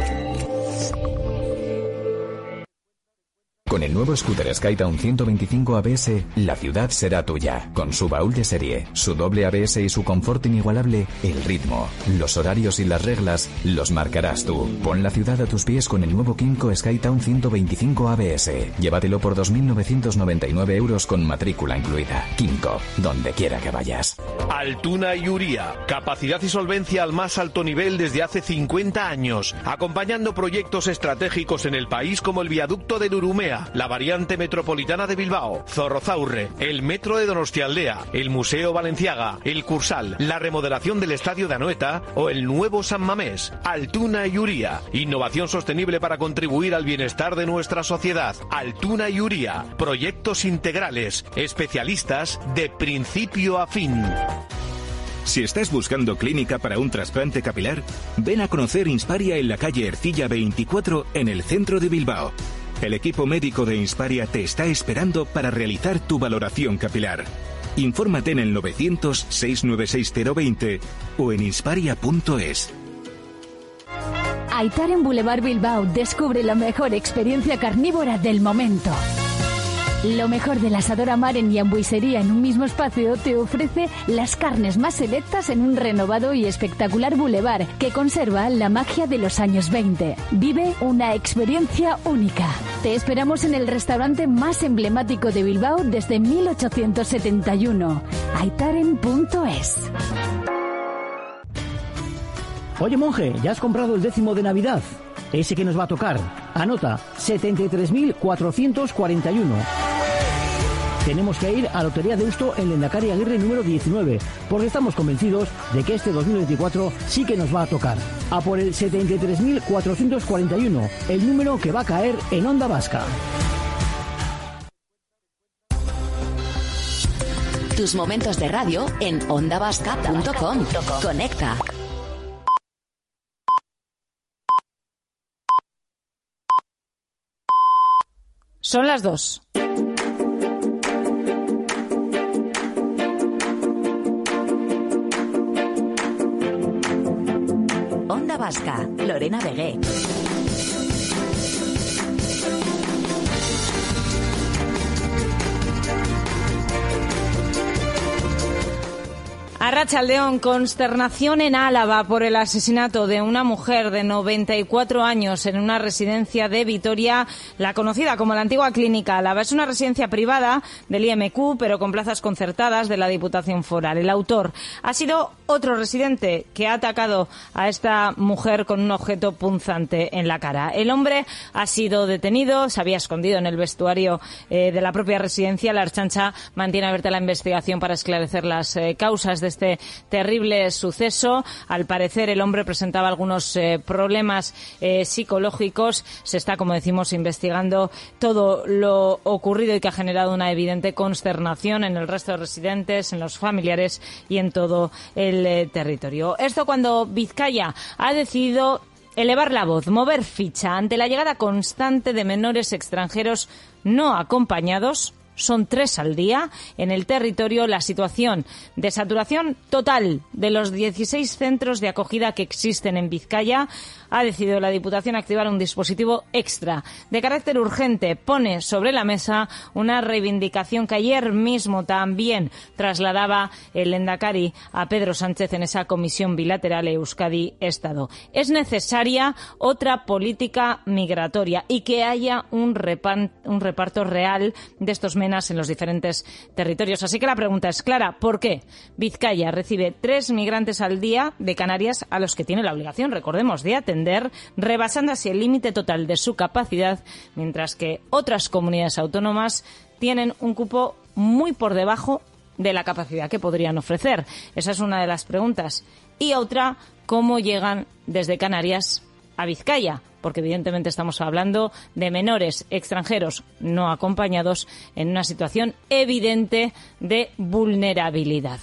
Con el nuevo scooter Skytown ciento veinticinco A B S, la ciudad será tuya. Con su baúl de serie, su doble A B S y su confort inigualable, el ritmo, los horarios y las reglas los marcarás tú. Pon la ciudad a tus pies con el nuevo Kymco Skytown ciento veinticinco A B S. Llévatelo por dos mil novecientos noventa y nueve euros con matrícula incluida. Kymco, donde quiera que vayas. Altuna y Uría, capacidad y solvencia al más alto nivel desde hace cincuenta años, acompañando proyectos estratégicos en el país como el viaducto de Urumea, la variante metropolitana de Bilbao, Zorrozaurre, el metro de Donostialdea, el Museo Balenciaga, el Cursal, la remodelación del estadio de Anoeta o el nuevo San Mamés. Altuna y Uría, innovación sostenible para contribuir al bienestar de nuestra sociedad. Altuna y Uría, proyectos integrales, especialistas de principio a fin. Si estás buscando clínica para un trasplante capilar, ven a conocer Insparia en la calle Ercilla veinticuatro en el centro de Bilbao. El equipo médico de Insparia te está esperando para realizar tu valoración capilar. Infórmate en el novecientos, seiscientos noventa y seis cero veinte o en insparia punto es. Aitaren Boulevard Bilbao descubre la mejor experiencia carnívora del momento. Lo mejor del asador Amaren y hamburguesería en un mismo espacio te ofrece las carnes más selectas en un renovado y espectacular boulevard que conserva la magia de los años veinte. Vive una experiencia única. Te esperamos en el restaurante más emblemático de Bilbao desde mil ochocientos setenta y uno. aitaren punto es. Oye, monje, ¿ya has comprado el décimo de Navidad? Ese que nos va a tocar. Anota, setenta y tres mil cuatrocientos cuarenta y uno. Tenemos que ir a Lotería Deusto en Lendakari Aguirre número diecinueve, porque estamos convencidos de que este dos mil veinticuatro sí que nos va a tocar. A por el setenta y tres mil cuatrocientos cuarenta y uno, el número que va a caer en Onda Vasca. Tus momentos de radio en onda vasca punto com. Conecta. Son las dos. Onda Vasca, Lorena Begué. Arratsaldeon, consternación en Álava por el asesinato de una mujer de noventa y cuatro años en una residencia de Vitoria, la conocida como la antigua Clínica Álava. Es una residencia privada del I M Q, pero con plazas concertadas de la Diputación Foral. El autor ha sido otro residente que ha atacado a esta mujer con un objeto punzante en la cara. El hombre ha sido detenido, se había escondido en el vestuario eh, de la propia residencia. La Ertzaintza mantiene abierta la investigación para esclarecer las eh, causas de este terrible suceso. Al parecer el hombre presentaba algunos eh, problemas eh, psicológicos. Se está, como decimos, investigando todo lo ocurrido y que ha generado una evidente consternación en el resto de residentes, en los familiares y en todo el eh, territorio. Esto cuando Vizcaya ha decidido elevar la voz, mover ficha ante la llegada constante de menores extranjeros no acompañados. Son tres al día en el territorio. La situación de saturación total de los dieciséis centros de acogida que existen en Vizcaya. Ha decidido la Diputación activar un dispositivo extra de carácter urgente. Pone sobre la mesa una reivindicación que ayer mismo también trasladaba el Lehendakari a Pedro Sánchez en esa comisión bilateral Euskadi-Estado. Es necesaria otra política migratoria y que haya un, repan, un reparto real de estos menores en los diferentes territorios. Así que la pregunta es clara. ¿Por qué Vizcaya recibe tres migrantes al día de Canarias a los que tiene la obligación, recordemos, de atender, rebasando así el límite total de su capacidad, mientras que otras comunidades autónomas tienen un cupo muy por debajo de la capacidad que podrían ofrecer? Esa es una de las preguntas. Y otra, ¿cómo llegan desde Canarias a Vizcaya? Porque evidentemente estamos hablando de menores extranjeros no acompañados en una situación evidente de vulnerabilidad.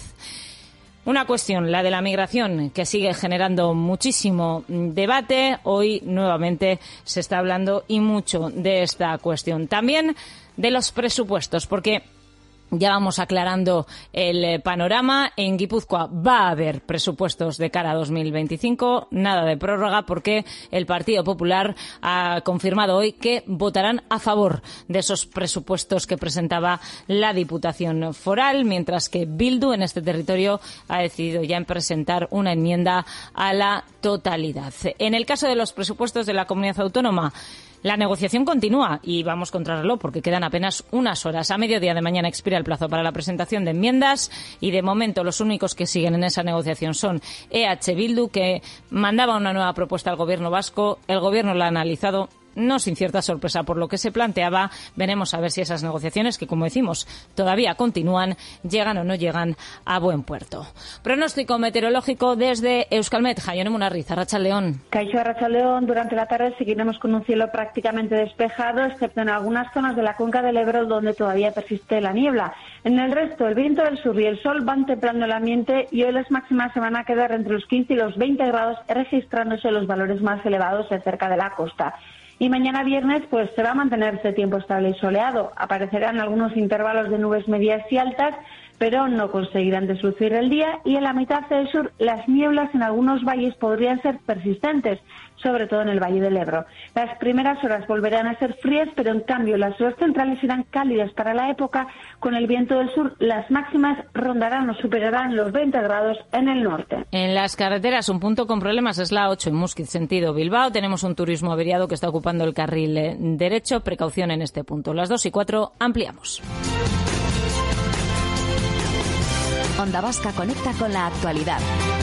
Una cuestión, la de la migración, que sigue generando muchísimo debate. Hoy nuevamente se está hablando y mucho de esta cuestión. También de los presupuestos, porque ya vamos aclarando el panorama. En Guipúzcoa va a haber presupuestos de cara a dos mil veinticinco, nada de prórroga, porque el Partido Popular ha confirmado hoy que votarán a favor de esos presupuestos que presentaba la Diputación Foral, mientras que Bildu en este territorio ha decidido ya en presentar una enmienda a la totalidad. En el caso de los presupuestos de la comunidad autónoma, la negociación continúa y vamos contrarreloj porque quedan apenas unas horas. A mediodía de mañana expira el plazo para la presentación de enmiendas y de momento los únicos que siguen en esa negociación son E H Bildu, que mandaba una nueva propuesta al gobierno vasco. El gobierno la ha analizado, no sin cierta sorpresa por lo que se planteaba. Veremos a ver si esas negociaciones, que como decimos todavía continúan, llegan o no llegan a buen puerto. Pronóstico meteorológico desde Euskalmet. Jaione Munarriz, Arratsaldeon. Caixo, Arratsaldeon. Durante la tarde seguiremos con un cielo prácticamente despejado, excepto en algunas zonas de la cuenca del Ebro donde todavía persiste la niebla. En el resto, el viento del sur y el sol van templando el ambiente y hoy las máximas se van a quedar entre los quince y los veinte grados, registrándose los valores más elevados cerca de la costa. Y mañana viernes pues se va a mantener este tiempo estable y soleado. Aparecerán algunos intervalos de nubes medias y altas, pero no conseguirán deslucir el día, y en la mitad del sur las nieblas en algunos valles podrían ser persistentes, sobre todo en el Valle del Ebro. Las primeras horas volverán a ser frías, pero en cambio las horas centrales serán cálidas para la época. Con el viento del sur, las máximas rondarán o superarán los veinte grados en el norte. En las carreteras, un punto con problemas es la ocho en Músquiz, sentido Bilbao. Tenemos un turismo averiado que está ocupando el carril eh, derecho. Precaución en este punto. Las dos y cuatro ampliamos. Onda Vasca conecta con la actualidad.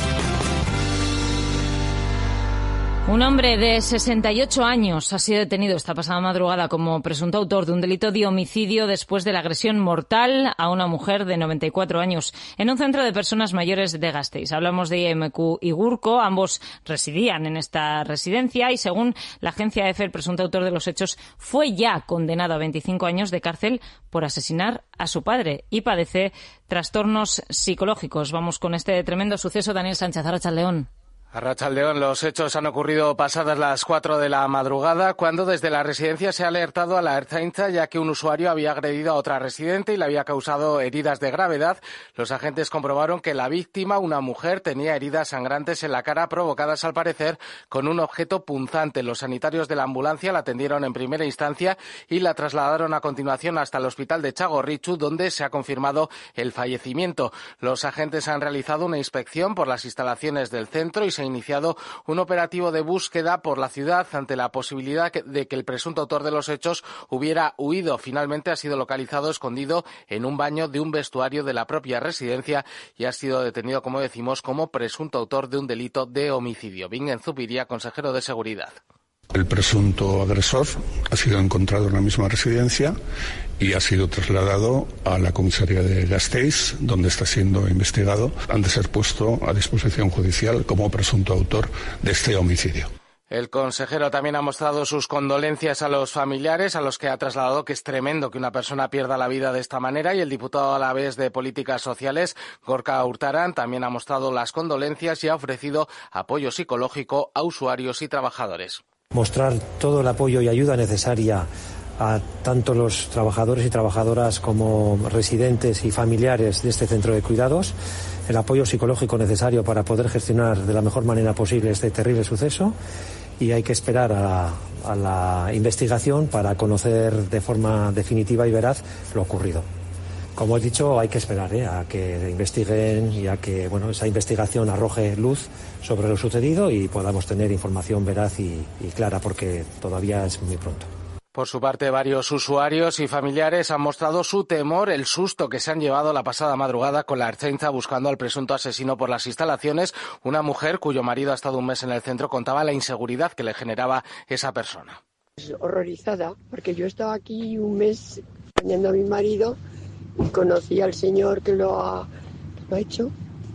Un hombre de sesenta y ocho años ha sido detenido esta pasada madrugada como presunto autor de un delito de homicidio después de la agresión mortal a una mujer de noventa y cuatro años en un centro de personas mayores de Gasteiz. Hablamos de I M Q y Gurko. Ambos residían en esta residencia y, según la agencia EFE, el presunto autor de los hechos fue ya condenado a veinticinco años de cárcel por asesinar a su padre y padece trastornos psicológicos. Vamos con este tremendo suceso. Daniel Sánchez, Arratsaldeon. Arratsaldeon, los hechos han ocurrido pasadas las cuatro de la madrugada, cuando desde la residencia se ha alertado a la Ertzaintza, ya que un usuario había agredido a otra residente y le había causado heridas de gravedad. Los agentes comprobaron que la víctima, una mujer, tenía heridas sangrantes en la cara provocadas, al parecer, con un objeto punzante. Los sanitarios de la ambulancia la atendieron en primera instancia y la trasladaron a continuación hasta el hospital de Txagorritxu, donde se ha confirmado el fallecimiento. Los agentes han realizado una inspección por las instalaciones del centro y se ha iniciado un operativo de búsqueda por la ciudad ante la posibilidad de que el presunto autor de los hechos hubiera huido. Finalmente ha sido localizado escondido en un baño de un vestuario de la propia residencia y ha sido detenido, como decimos, como presunto autor de un delito de homicidio. Bingen Zubiria, consejero de Seguridad. El presunto agresor ha sido encontrado en la misma residencia y ha sido trasladado a la comisaría de Gasteiz, donde está siendo investigado, antes de ser puesto a disposición judicial como presunto autor de este homicidio. El consejero también ha mostrado sus condolencias a los familiares, a los que ha trasladado que es tremendo que una persona pierda la vida de esta manera, y el diputado alavés de Políticas Sociales, Gorka Urtaran, también ha mostrado las condolencias y ha ofrecido apoyo psicológico a usuarios y trabajadores. Mostrar todo el apoyo y ayuda necesaria a tanto los trabajadores y trabajadoras como residentes y familiares de este centro de cuidados, el apoyo psicológico necesario para poder gestionar de la mejor manera posible este terrible suceso, y hay que esperar a, a la investigación para conocer de forma definitiva y veraz lo ocurrido. Como he dicho, hay que esperar ¿eh? a que investiguen y a que bueno, esa investigación arroje luz sobre lo sucedido y podamos tener información veraz y, y clara, porque todavía es muy pronto. Por su parte, varios usuarios y familiares han mostrado su temor, el susto que se han llevado la pasada madrugada con la Ertzaintza buscando al presunto asesino por las instalaciones. Una mujer cuyo marido ha estado un mes en el centro contaba la inseguridad que le generaba esa persona. Horrorizada, porque yo estaba aquí un mes acompañando a mi marido y conocí al señor que lo ha, que lo ha hecho,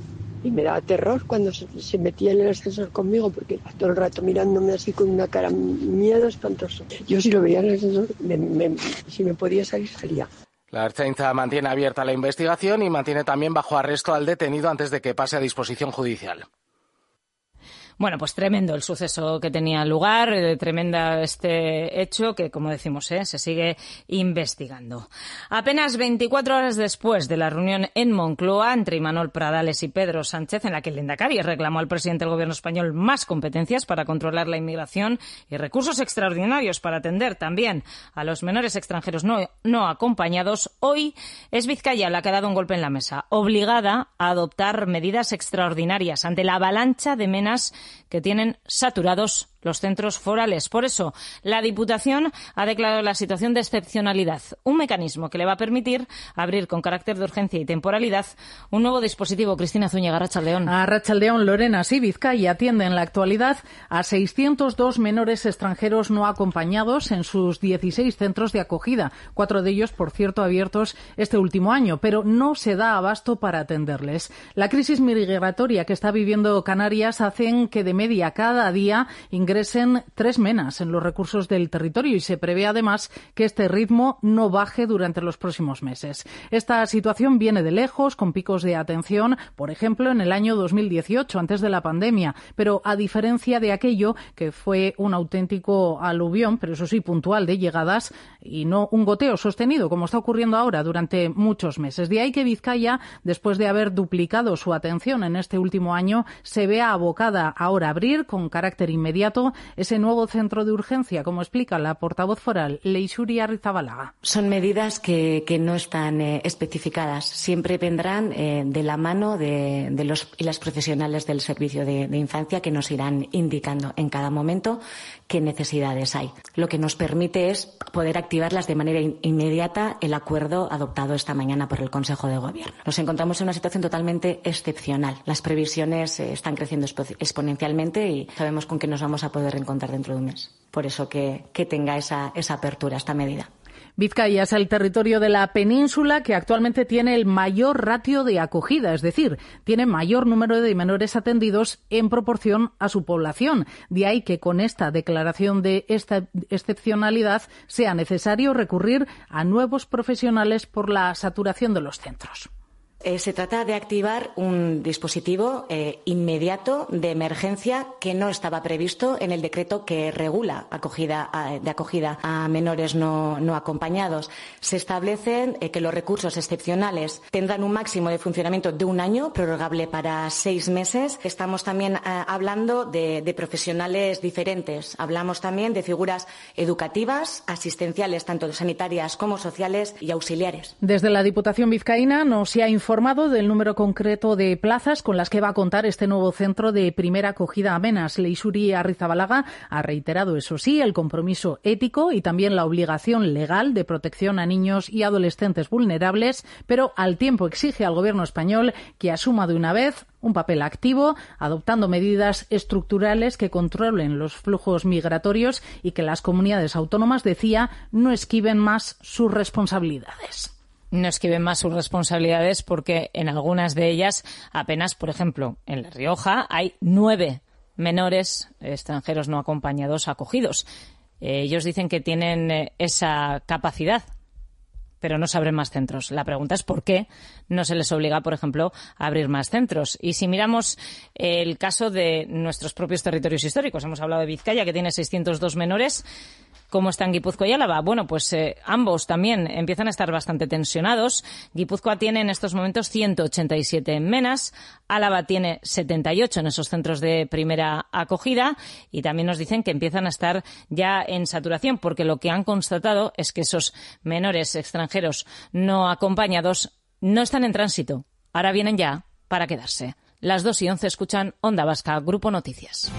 y me daba terror cuando se, se metía en el ascensor conmigo, porque todo el rato mirándome así con una cara, miedo espantoso. Yo, si lo veía en el ascensor, me, me, si me podía salir, salía. La Ertzaintza mantiene abierta la investigación y mantiene también bajo arresto al detenido antes de que pase a disposición judicial. Bueno, pues tremendo el suceso que tenía lugar, eh, tremenda este hecho que, como decimos, eh, se sigue investigando. Apenas veinticuatro horas después de la reunión en Moncloa entre Imanol Pradales y Pedro Sánchez, en la que el Lehendakari reclamó al presidente del Gobierno español más competencias para controlar la inmigración y recursos extraordinarios para atender también a los menores extranjeros no, no acompañados, hoy es Vizcaya la que ha dado un golpe en la mesa, obligada a adoptar medidas extraordinarias ante la avalancha de menas que tienen saturados los centros forales. Por eso, la Diputación ha declarado la situación de excepcionalidad, un mecanismo que le va a permitir abrir con carácter de urgencia y temporalidad un nuevo dispositivo. Cristina Zúñiga, Arratsaldeon. Arratsaldeon, Lorena. Sí, Vizcaya atiende en la actualidad a seiscientos dos menores extranjeros no acompañados en sus dieciséis centros de acogida, cuatro de ellos, por cierto, abiertos este último año, pero no se da abasto para atenderles. La crisis migratoria que está viviendo Canarias hace que de media cada día ingresen ingresen tres menas en los recursos del territorio y se prevé además que este ritmo no baje durante los próximos meses. Esta situación viene de lejos, con picos de atención, por ejemplo, en el año dos mil dieciocho, antes de la pandemia, pero a diferencia de aquello que fue un auténtico aluvión, pero eso sí, puntual de llegadas y no un goteo sostenido, como está ocurriendo ahora durante muchos meses. De ahí que Vizcaya, después de haber duplicado su atención en este último año, se vea abocada ahora a abrir con carácter inmediato ese nuevo centro de urgencia, como explica la portavoz foral Leixuri Arrizabalaga. Son medidas que, que no están eh, especificadas. Siempre vendrán eh, de la mano de, de los y las profesionales del servicio de, de infancia, que nos irán indicando en cada momento qué necesidades hay. Lo que nos permite es poder activarlas de manera in- inmediata el acuerdo adoptado esta mañana por el Consejo de Gobierno. Nos encontramos en una situación totalmente excepcional. Las previsiones eh, están creciendo expo- exponencialmente y sabemos con qué nos vamos a poder reencontrar dentro de un mes. Por eso que, que tenga esa, esa apertura, esta medida. Vizcaya es el territorio de la península que actualmente tiene el mayor ratio de acogida, es decir, tiene mayor número de menores atendidos en proporción a su población. De ahí que con esta declaración de esta excepcionalidad sea necesario recurrir a nuevos profesionales por la saturación de los centros. Eh, se trata de activar un dispositivo eh, inmediato de emergencia que no estaba previsto en el decreto que regula acogida a, de acogida a menores no, no acompañados. Se establecen eh, que los recursos excepcionales tendrán un máximo de funcionamiento de un año, prorrogable para seis meses. Estamos también eh, hablando de, de profesionales diferentes. Hablamos también de figuras educativas, asistenciales, tanto sanitarias como sociales y auxiliares. Desde la Diputación vizcaína no se ha informado informado del número concreto de plazas con las que va a contar este nuevo centro de primera acogida a menas. Leixuri Arrizabalaga ha reiterado, eso sí, el compromiso ético y también la obligación legal de protección a niños y adolescentes vulnerables, pero al tiempo exige al Gobierno español que asuma de una vez un papel activo, adoptando medidas estructurales que controlen los flujos migratorios y que las comunidades autónomas, decía, no esquiven más sus responsabilidades. No esquiven más sus responsabilidades porque en algunas de ellas apenas, por ejemplo, en La Rioja hay nueve menores extranjeros no acompañados acogidos. Eh, ellos dicen que tienen eh, esa capacidad, pero no se abren más centros. La pregunta es por qué no se les obliga, por ejemplo, a abrir más centros. Y si miramos el caso de nuestros propios territorios históricos, hemos hablado de Vizcaya, que tiene seiscientos dos menores. ¿Cómo están Guipúzcoa y Álava? Bueno, pues eh, ambos también empiezan a estar bastante tensionados. Guipúzcoa tiene en estos momentos ciento ochenta y siete en menas, Álava tiene setenta y ocho en esos centros de primera acogida y también nos dicen que empiezan a estar ya en saturación porque lo que han constatado es que esos menores extranjeros no acompañados no están en tránsito. Ahora vienen ya para quedarse. Las dos y once escuchan Onda Vasca, Grupo Noticias.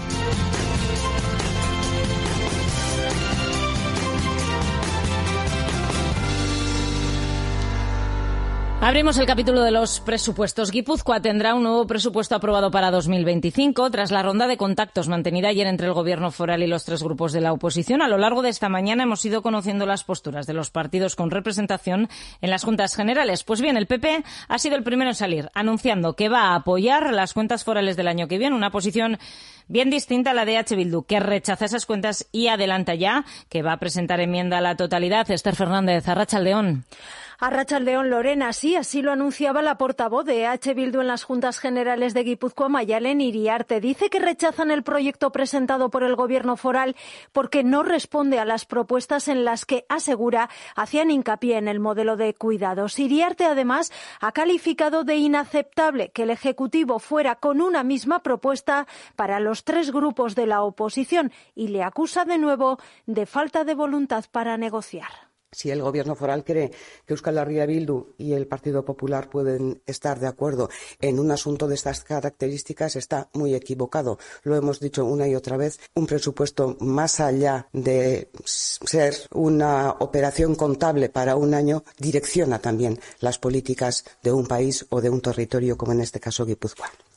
Abrimos el capítulo de los presupuestos. Guipúzcoa tendrá un nuevo presupuesto aprobado para dos mil veinticinco tras la ronda de contactos mantenida ayer entre el Gobierno foral y los tres grupos de la oposición. A lo largo de esta mañana hemos ido conociendo las posturas de los partidos con representación en las Juntas Generales. Pues bien, el P P ha sido el primero en salir, anunciando que va a apoyar las cuentas forales del año que viene, una posición bien distinta a la de H. Bildu, que rechaza esas cuentas y adelanta ya que va a presentar enmienda a la totalidad. Esther Fernández, Arratsaldeón. Arratsaldeón, Lorena, sí, así lo anunciaba la portavoz de H. Bildu en las Juntas Generales de Guipúzcoa, Mayalen Iriarte. Dice que rechazan el proyecto presentado por el Gobierno foral porque no responde a las propuestas en las que, asegura, hacían hincapié en el modelo de cuidados. Iriarte, además, ha calificado de inaceptable que el Ejecutivo fuera con una misma propuesta para los tres grupos de la oposición y le acusa de nuevo de falta de voluntad para negociar. Si el Gobierno foral cree que Euskal Herria Bildu y el Partido Popular pueden estar de acuerdo en un asunto de estas características, está muy equivocado. Lo hemos dicho una y otra vez. Un presupuesto, más allá de ser una operación contable para un año, direcciona también las políticas de un país o de un territorio, como en este caso Guipúzcoa.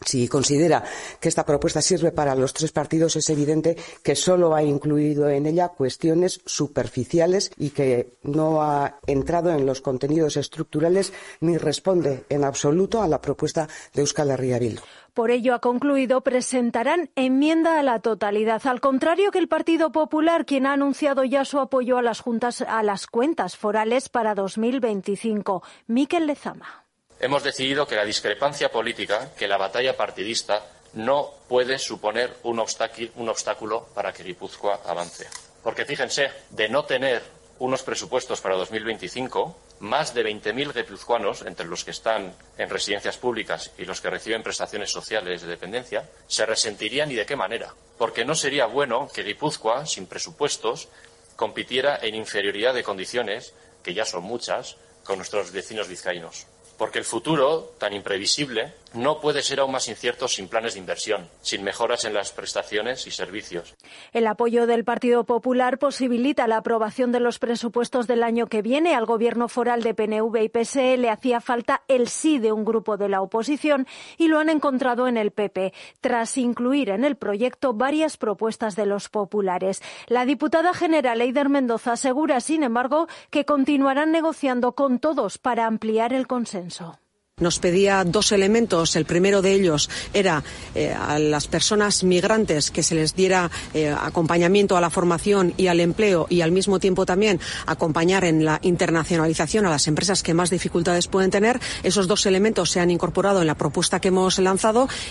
Si considera que esta propuesta sirve para los tres partidos, es evidente que solo ha incluido en ella cuestiones superficiales y que no ha entrado en los contenidos estructurales ni responde en absoluto a la propuesta de Euskal Herria Bildu. Por ello, ha concluido, presentarán enmienda a la totalidad, al contrario que el Partido Popular, quien ha anunciado ya su apoyo a las juntas, a las cuentas forales para dos mil veinticinco. Mikel Lezama. Hemos decidido que la discrepancia política, que la batalla partidista, no puede suponer un obstáculo, un obstáculo para que Guipúzcoa avance. Porque fíjense, de no tener unos presupuestos para dos mil veinticinco, más de veinte mil guipuzcoanos, entre los que están en residencias públicas y los que reciben prestaciones sociales de dependencia, se resentirían, y de qué manera. Porque no sería bueno que Guipúzcoa, sin presupuestos, compitiera en inferioridad de condiciones, que ya son muchas, con nuestros vecinos vizcaínos. Porque el futuro, tan imprevisible, no puede ser aún más incierto sin planes de inversión, sin mejoras en las prestaciones y servicios. El apoyo del Partido Popular posibilita la aprobación de los presupuestos del año que viene. Al Gobierno foral de P N V y P S E le hacía falta el sí de un grupo de la oposición y lo han encontrado en el P P, tras incluir en el proyecto varias propuestas de los populares. La diputada general Eider Mendoza asegura, sin embargo, que continuarán negociando con todos para ampliar el consenso. Nos pedía dos elementos. El primero de ellos era eh, a las personas migrantes que se les diera eh, acompañamiento a la formación y al empleo, y al mismo tiempo también acompañar en la internacionalización a las empresas que más dificultades pueden tener. Esos dos elementos se han incorporado en la propuesta que hemos lanzado,